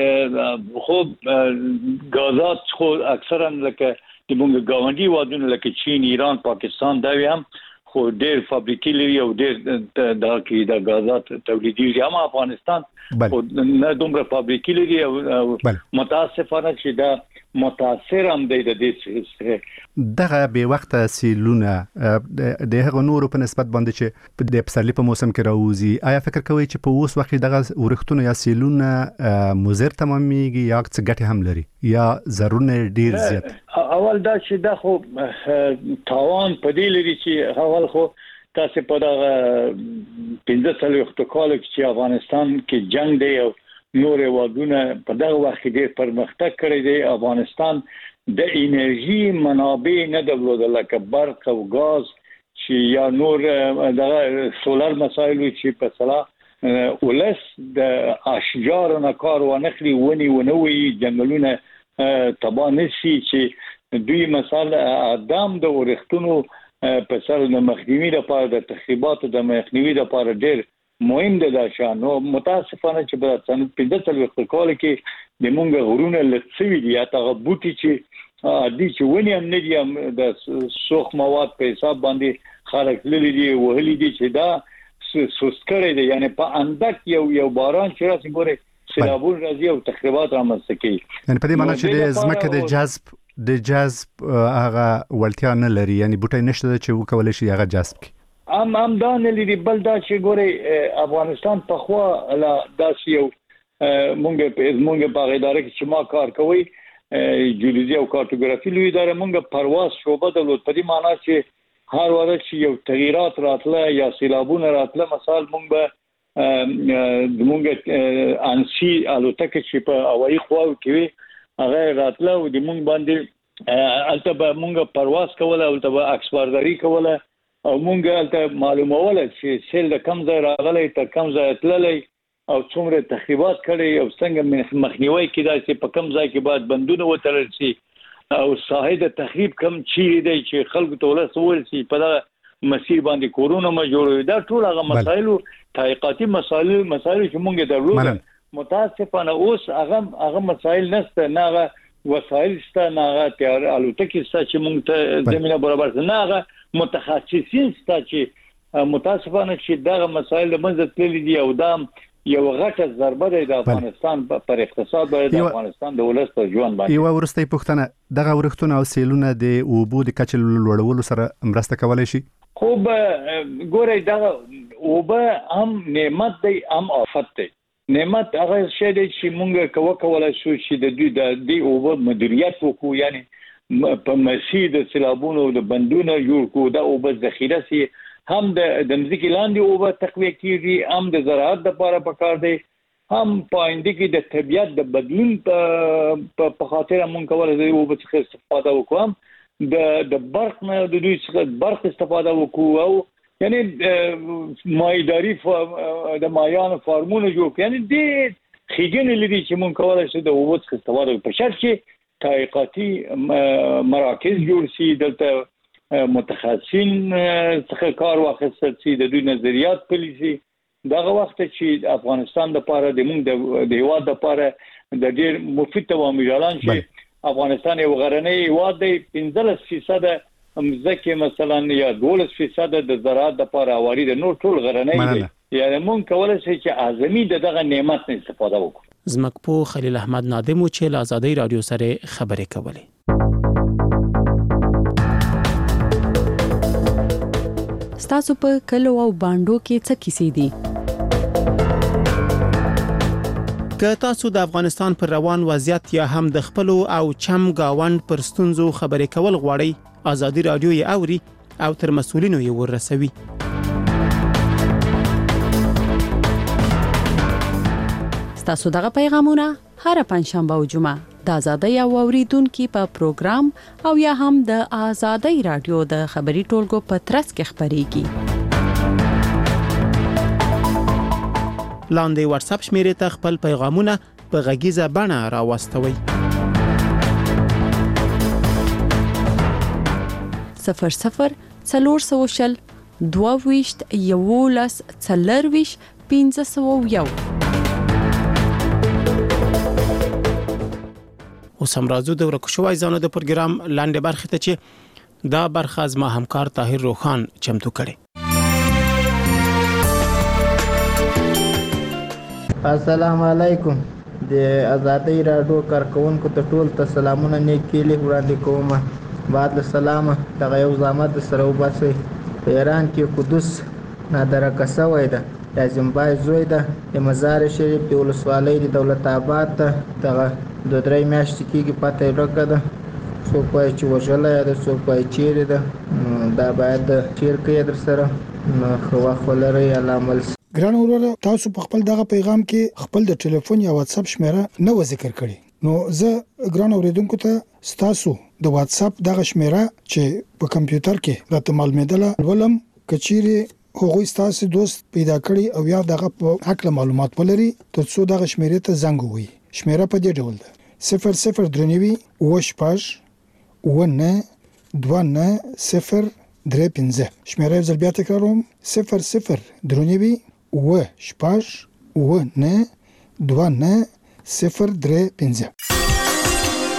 چې خو غازات خو اکثرا لکه د موږ ګاونډي وادونه لکه چین، ایران، پاکستان دا هم خو ډېر فابریکې لري او ډېر دا کې د غازات تولیدېږي. هم افغانستان خو نه دومره فابریکې لري او متاسفانه چې دا متاثر هم دی د دې دغه بې وخته سیلونه د هغو نورو په نسبت باندې چې د پسرلي په موسم کې راوځي. آیا فکر کوئ چې په اوس وخت کې دغه ورښتونه یا سیلونه مضر تمامېږي یا څه ګټې هم لري یا ضررونه ډېر زیات؟ اول دا چې دا خو تاوان په دې لري چې اول خو تاسو په دغه پنځه څلوېښتو کالو کې چې افغانستان کې جنگ دی او نور وادونه په دغه وخت کې ډېر پرمختګ کړی دی. افغانستان د انرژي منابع نه درلودل لکه برق او غاز چې یا نور دغه سولر مسایل چې په صلاح ولس د اشجار نه کار ونخلي، ونی ونوي، جنگلونه تباه نشي چې دوی مثلا ادم د ورښتونو په سر د مخنیوي لپاره د تخریباتو د مخنیوي لپاره ډېر مهم ده. دا شان نو متاسفانه چې په سن پنځه څلوېښت کال کې د مونږ غرونه لڅوي دي یا هغه بوټي چې دي چې ونی هم نه دي د سوخ مواد په حساب باندې خلک للی دي وهلي دي چې دا سوس کړی دی یعنی په اندک یو یو باران چې راځي ګوره سیلابون راځي او تخریبات رامنځته کوي یعنی په دې معنی چې د ځمکې د جذب د جذب هغه ولتیا نه لري یعنی بوټي نشته چې وکول شي هغه جذب کی ام ام دا نه لري بل دا چې ګوره افغانستان په خوا لا داس یو مونږ په مونږ په اداره کې چې ما کار کوي جیولوژي او کارتوګرافي لوی اداره مونږ پرواز شوبه د لوت په دې معنی چې هر وخت چې یو تغیرات راتله یا سیلابونه راتله مثال مونږ به مونږ انسی الوتکه چې په هوایي خواو کې هغه راتله او د مونږ باندې البته به مونږ پرواز کوله او ته اکسپارداري کوله او مونږ البته معلوموله چې سیل د کم ځای راغلی ته کم ځای تللی او څومره تخریبات کړي او څنګه مخنیوي کیدای چې په کم ځای کې بعد بندونه وترل شي او ساحه د تخریب کم چی دی چې خلکو ته ولسول شي په دغه مسیر باندې کورونا ما جوړوي دا ټول هغه مسایل تحقیقاتي مسایل مسایل چې مونږ درلود متاسفانه اوس هغه هغه مسایل نشته نه هغه وسایل شته نه هغه تیار الوتکې شته چې مونږ ته زمينه برابر نه هغه متخصصین شته چې متاسفانه چې دغه مسایل منځ تللي دي او دا یو غټه ضربه ده د افغانستان پر اقتصاد باندې د افغانستان د ولس پر ژوند باندې یو ورستۍ پښتنه دغه ورختونه او سیلونه د اوبو د کچې لوړولو سره مرسته کولای شي خو به ګورئ دغه اوبه هم نعمت دی هم آفت دی نعمت هغه شی دی چې مونږ کوو کولای شو چې د دوی د دې اوبه مدیریت وکړو یعنی په مسیر د سیلابونو د بندونو جوړ کو د اوبه ذخیره سي هم د د مځکې لاندې اوبه تقویه کیږي هم د زراعت لپاره پکار دی هم پاینده کې د طبیعت د بدلون په خاطر مونږ کولای شو اوبه څخه استفاده وکړو د د برق نه د دوی څخه برق استفاده وکړو او یعنی مایداری د مایان فارمونه جوړ کړي یعنی د خېګنې لري چې مونږ کولای شو د اوبه څخه استفاده وکړو په شرط چې تحقیقاتي مراکز جوړ شي دلته متخصصین څخه کار واخیستل شي د دوی نظریات پلیسي دغه وخت چې افغانستان د لپاره د موږ د هیواد لپاره د ډیر مفید عوامل اعلان شي افغانستان یو غرنی هیواد دی پنځلس فیصد مځکه مثلا یا دولس فیصد د زراعت لپاره واري د نور ټول غرنی دی یعنی موږ کولای شو چې اعظمي دغه نعمت نه استفاده وکړو زمکپو خلیل احمد نادم چې له آزادۍ رادیو سره خبرې کولې ستاسو په کلو او باندو کې څه کیسې دي که تاسو د افغانستان پر روان وضعیت یا هم د خپل او چم گاوند پر ستونزو خبرې کول غواړئ آزادۍ رادیو یې اوري او تر مسؤلینو یې ورسوي ستاسو دغه پیغامونه هر پنځشنبه او جمعه د آزادۍ او اوریدونکو په پروګرام او یا هم د آزادۍ رادیو د خبري ټولګو په ترڅ کې خبريږي لاندې واتس اپ شمیرې ته خپل پیغامونه په غږیزه بڼه راوستوي صفر صفر څلور سوشل دوه ویشت یولس څلرویشت پنځه سوه یو اوس هم راځو د ورکو شوی ځانو د پروګرام لاندې برخه ته چې دا برخه از ما همکار طاهر روخان چمتو کړي السلام علیکم د آزادۍ رادیو کارکونکو ته ټول ته سلامونه نیکې له وړاندې کوم بعد السلام دغه یو زحمت سره وباسي په ایران کې قدس نادره شوی ده د زمبای زوی ده د مزار شریف د ولسوالۍ د دولت آباد ته دغه د درې میاشتې کېږي پته یې ورکه ده څوک وایي چې وژلی ده څوک وایي چیرې ده دا باید چیر کوي در سره نو ښه وخت ولرئ الله عمل ګران وروره تاسو په خپل دغه پیغام کې خپل د ټلیفون یا واتس اپ شمیره نه و ذکر کړی نو زه ګران اوریدونکو ته ستاسو د واتس اپ دغه شمیره چې په کمپیوټر کې راته معلومېدله ولم کچيري هغه ستاسو دوست پیدا کړی او یا دغه په حق معلومات ولري ترڅو دغه شمیره ته زنګ ووي شمیره په دې ډول ده صفر صفر درنوي وش پاش ونه دوه نه صفر درې پنځه شمیره ځل بیا تکراروم صفر صفر درنوي و شپاش و نه دوه نه صفر درې پنځه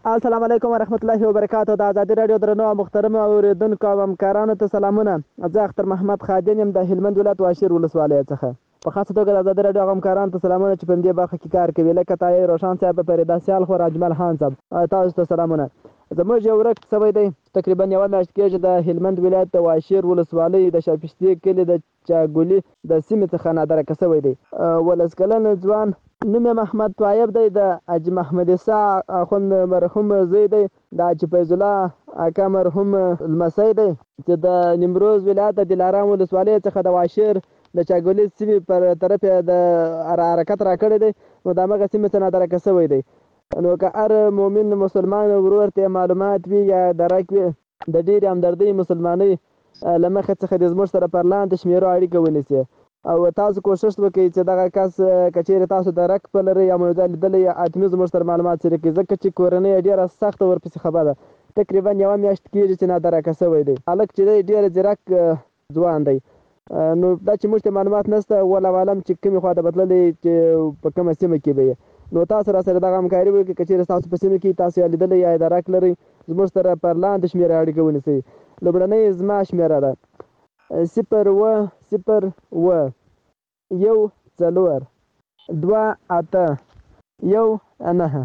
السلام علیکم ورحمت الله وبرکاتہ. د ازادي رادیو درنو محترم اوریدونکو او همکارانو ته سلامونه. زه اختر محمد خادم یم د هلمند ولایت واشیر ولسوالۍ څخه. په خاصه توګه د ازادي رادیو همکارانو ته سلامونه چې په دې برخه کې کار کوي، لکه طاهر روشن صاحب، فریدا سیال خو، اجمل خان صاحب، تاسو ته سلامونه. زموږ یو ورک سوی دی تقریبا یوه میاشت کېږي د هلمند ولایت د واشیر ولسوالۍ د شاپشتي کلي د چاګولي د سیمې څخه نادرکه سوی دی. ولس کلن ځوان نوم یې محمد طایب دی، د حاجي محمد عیسی اخوند مرحوم زوی دی، د حاجي فیض الله اکا مرحوم لمسی دی، چې د نیمروز ولایت د دلارام ولسوالۍ څخه د واشیر د چاګولي سیمې پر طرف یې د حرکت راکړی دی، نو د همغه سیمې څخه نادرکه سوی دی. نو که هر مؤمن مسلمان ورور ته معلومات وي یا درک وي، د ډېرې همدردۍ مسلمانۍ له مخې څخه د زموږ سره پر لاندې شمېرو اړیکه ونیسي، او تاسو کوشش وکړئ چې دغه کس که چېرې تاسو درک پلرئ یا موضوع لیدلی یا حتمي زموږ سره معلومات شریک کړئ، ځکه چې کورنۍ یې ډېره سخته ورپسې خبره ده. تقریبا یوه میاشت کېږي چې نادرکه سوی دی. هلک چې دی ډېر ځیرک ځوان دی. نو دا چې موږ ته معلومات نشته، والله اعلم چې کومې خوا ته بتللی چې په کومه سیمه کې به یې. نو تاسو را سره دغه همکاري وکړئ، که چېرې تاسو په سیمه کې تاسو یې لیدلی یا درک لرئ، زموږ سره پر لاندې شمېره اړیکه ونیسئ. لومړنۍ زما شمېره ده صفر اووه صفر اووه یو څلور دوه اته یو نهه.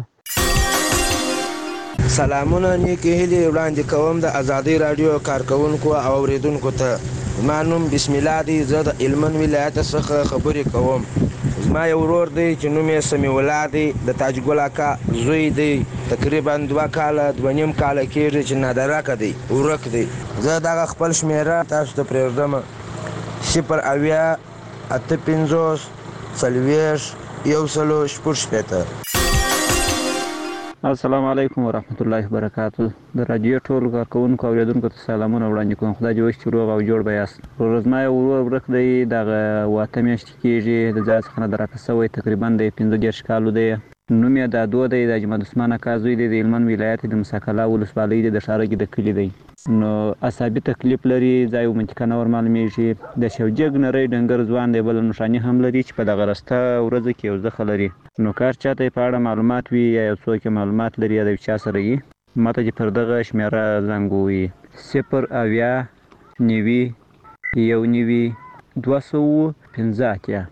سلامونه نیکې هیلې وړاندې کوم د ازادۍ راډیو کارکوونکو او اورېدونکو ته. زما نوم بسم الله دی، زه د هلمند ولایت څخه خبرې کوم. زما یو ورور دی چې نوم یې سمیع الله دی، د تاج ګل اکا زوی دی، تقریبا دوه کاله دوه نیم کاله کېږي چې نادرکه دی، ورک دی. زه دغه خپل شمېره تاسو ته پرېږدم: صفر اویا اته پنځوس څلوېښت یو سلو شپږ شپېته. السلام علیکم ورحمت الله وبرکاتو. د راډیو ټولو کارکوونکو او اورېدونکو ته سلامونه وړاندې کوم. خدای دې وکړي چې روغ او جوړ به یاست. ورور زما یو ورور ورک دی، دغه اوه اته میاشتې کېږي د ځای څخه نادرکه سوی، تقریبا د پنځه دېرش کالو دی. نوم یې دادو دی، د اجمل عثمان اکا زوی دی، د هلمند ولایت د مساکلا ولسوالۍ دی، د ښارګي د کلي دی. نو عصابي تکلیف لري، ځای او منطقه نه ورمعلومېږي. د شوجګ نری ډنګر ځوان دی، بله نښاني هم لري چې په دغه رسته ورځو کې یو زخه لري. نو کار چاته په اړه معلومات وي یا یو څوک معلومات لري یا د یو چا سره وي، ماته چې پر دغه شمېره زنګ ووهي: صفر اویا نوي یو نوي دوه سوه پنځه اتیا.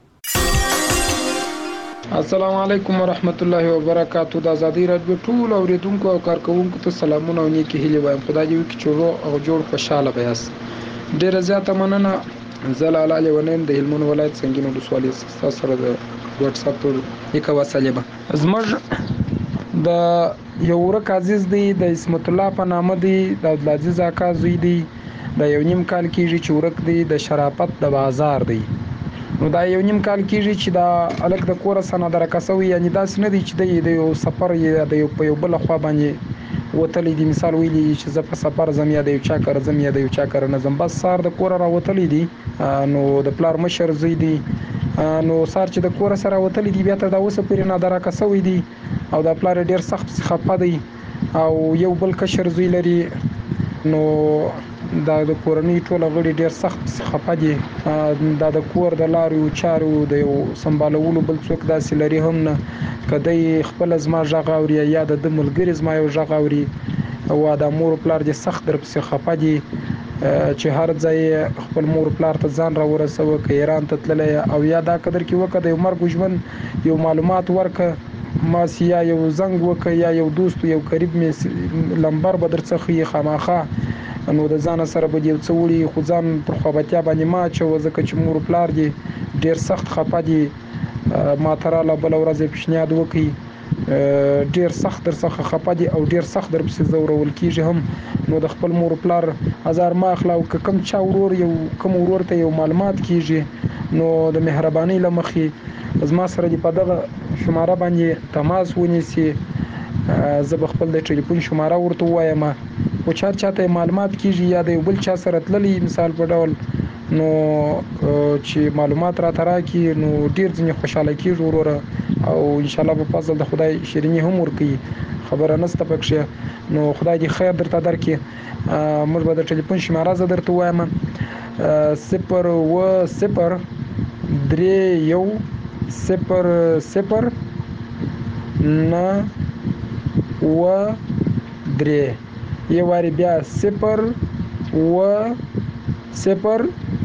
السلام علیکم ورحمت الله وبرکاتو. د ازادۍ راډیو ټول اوریدونکو او کارکوونکو ته سلامونه او نیکې هیلې وایم. خدای دې وکړي چې روغ او جوړ خوشحاله به یاست. ډېره زیاته مننه. زه لاله لیونی یم د هلمند ولایت سنګین ولسوالۍ څخه. ستاسو سره د وټساپ ټول یکه وسلې به زموږ د یو ورک عزیز دی، د عصمت الله په نامه دی، د عبدالعزیز اکا زوی دی، د یو نیم کال کېږي چې ورک دی، د شرافت د بازار دی. نو دا یو نیم کال کېږي چې دا هلک د کوره څخه نادرکه سوی، یعنې داسې نه دی چې دی د یو سفر یا د یو په یو بله خوا باندې وتلی دی. مثال ویلی چې زه په سفر ځم یا د یو چا کره ځم یا د یو چا کره نه ځم، بس سهار د کوره راوتلی دی. نو د پلار مشر زوی دی، نو سهار چې د کوره سره راوتلی دی بیا تر دا اوسه پورې نادرکه سوی دی، او د پلار یې ډېر سخت خفه دی، او یو بل کشر زوی لري. نو دا د کورنۍ ټوله غړي ډېر سخت خفه دي. دا د کور د لارو چارو د یو سمبالولو بل څوک داسې لري هم نه، که دی خپله زما غږ اوري یا د ده ملګري زما یو غږ اوري، او د مور پلار دې سخت درپسې خفه دي چې هر ځای خپل مور پلار ته ځان راورسوه، که ایران ته تللی او یا دا قدر کې وکړه د یو مرګ ژوند یو معلومات ورکړه، ماس یا یو زنګ وکړه یا یو دوست یو قریب مې لمبر به در څه ښیي خامخا، نو د ځانه سره به یو څه وړي، خو ځان پر خوابتیا باندې مه اچوه، ځکه چې مور پلار دې ډېر سخت خفه دي. ما ته راله بله ورځ یې پیشنهاد وکړي، ډېر سخت در څخه خفه دي او ډېر سخت در پسې ځورول کېږي هم. نو د خپل مور پلار ازار مه اخله، او که کوم چا ورور یو کوم ورور ته یو معلومات کېږي، نو د مهربانۍ له مخې زما سره دې په دغه شماره باندې تماس ونیسي. زه به خپل د ټلیفون شماره ورته ووایم، خو چا چاته معلومات کېږي یا د یو بل چا سره تللی مثال په ډول، نو چې معلومات راته راکړي نو ډېر ځینې خوشحاله کېږي وروره، او انشاءالله په فضل د خدای شیریني هم ورکوي، خبره نشته پکښې. نو خدای دې خیر درته درکړي. موږ به د ټلیفون شماره زه درته ووایم: صفر اووه صفر درې یو صفر صفر نه اووه درې یو واري بیا صفر اوه صفر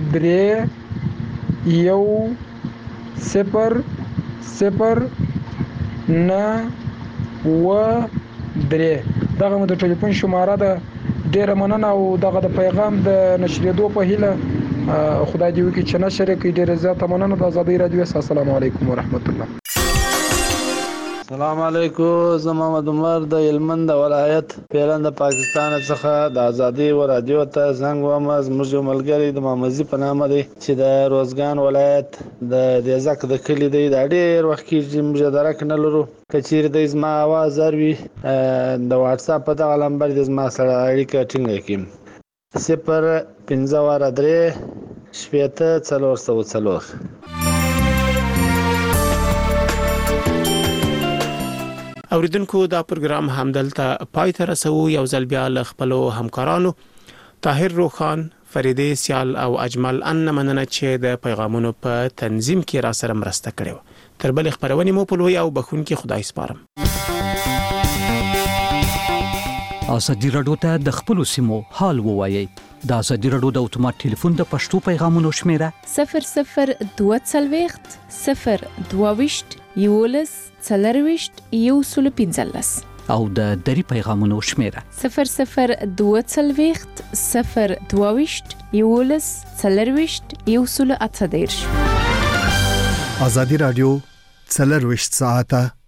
درې یو صفر صفر نه اوه درې دغه مو د ټلیفون شماره ده. ډیره مننه او دغه د پیغام د نشریدو په هیله خدای دې وکړي چې نشر کړي. ډیره زیاته مننه. د آزادۍ رادیو. السلام علیکم ورحمت الله. السلام علیکم. زه محمد عمر د هلمند ولایت پیران د پاکستان څخه د آزادۍ رادیو ته زنګ وم. زموږ یو ملګری د محمدزي په نامه دی چې د روزګان ولایت د دیزک د کلی دی. دا ډیر وخت کې موږ درک نه لرو. کچیر د زما आवाज اروي د واتس اپ په دغه نمبر د زما سره اړیکه ټینګه کړم. صفر پنځه واره درې شپېته څلور سوه څلور. اوریدونکو دا پروګرام همدلته پای ته رسو. یو ځل بیا له خپلو همکارانو طاهر روخان، فریدې سیال او اجمل ان مننه چې د پیغامونو په تنظیم کې را سره مرسته کړې. تر بل خبرونه مو په لوی او بخونکي خدای سپارم. آزادي رادیو ته د خپل سیمو حال ووایي. د آزادي رادیو د اتومات ټلیفون د پښتو پیغامونو شمیره صفر صفر دوه څلوېښت صفر دوه ویشت یولس څلرویشت یو سل پنځلس او د دری پیغامونو شمیره صفر صفر دوه څلوېښت صفر دوه ویشت یولس څلرویشت یو سل اته دېرش. آزادي رادیو څلرویشت ساعته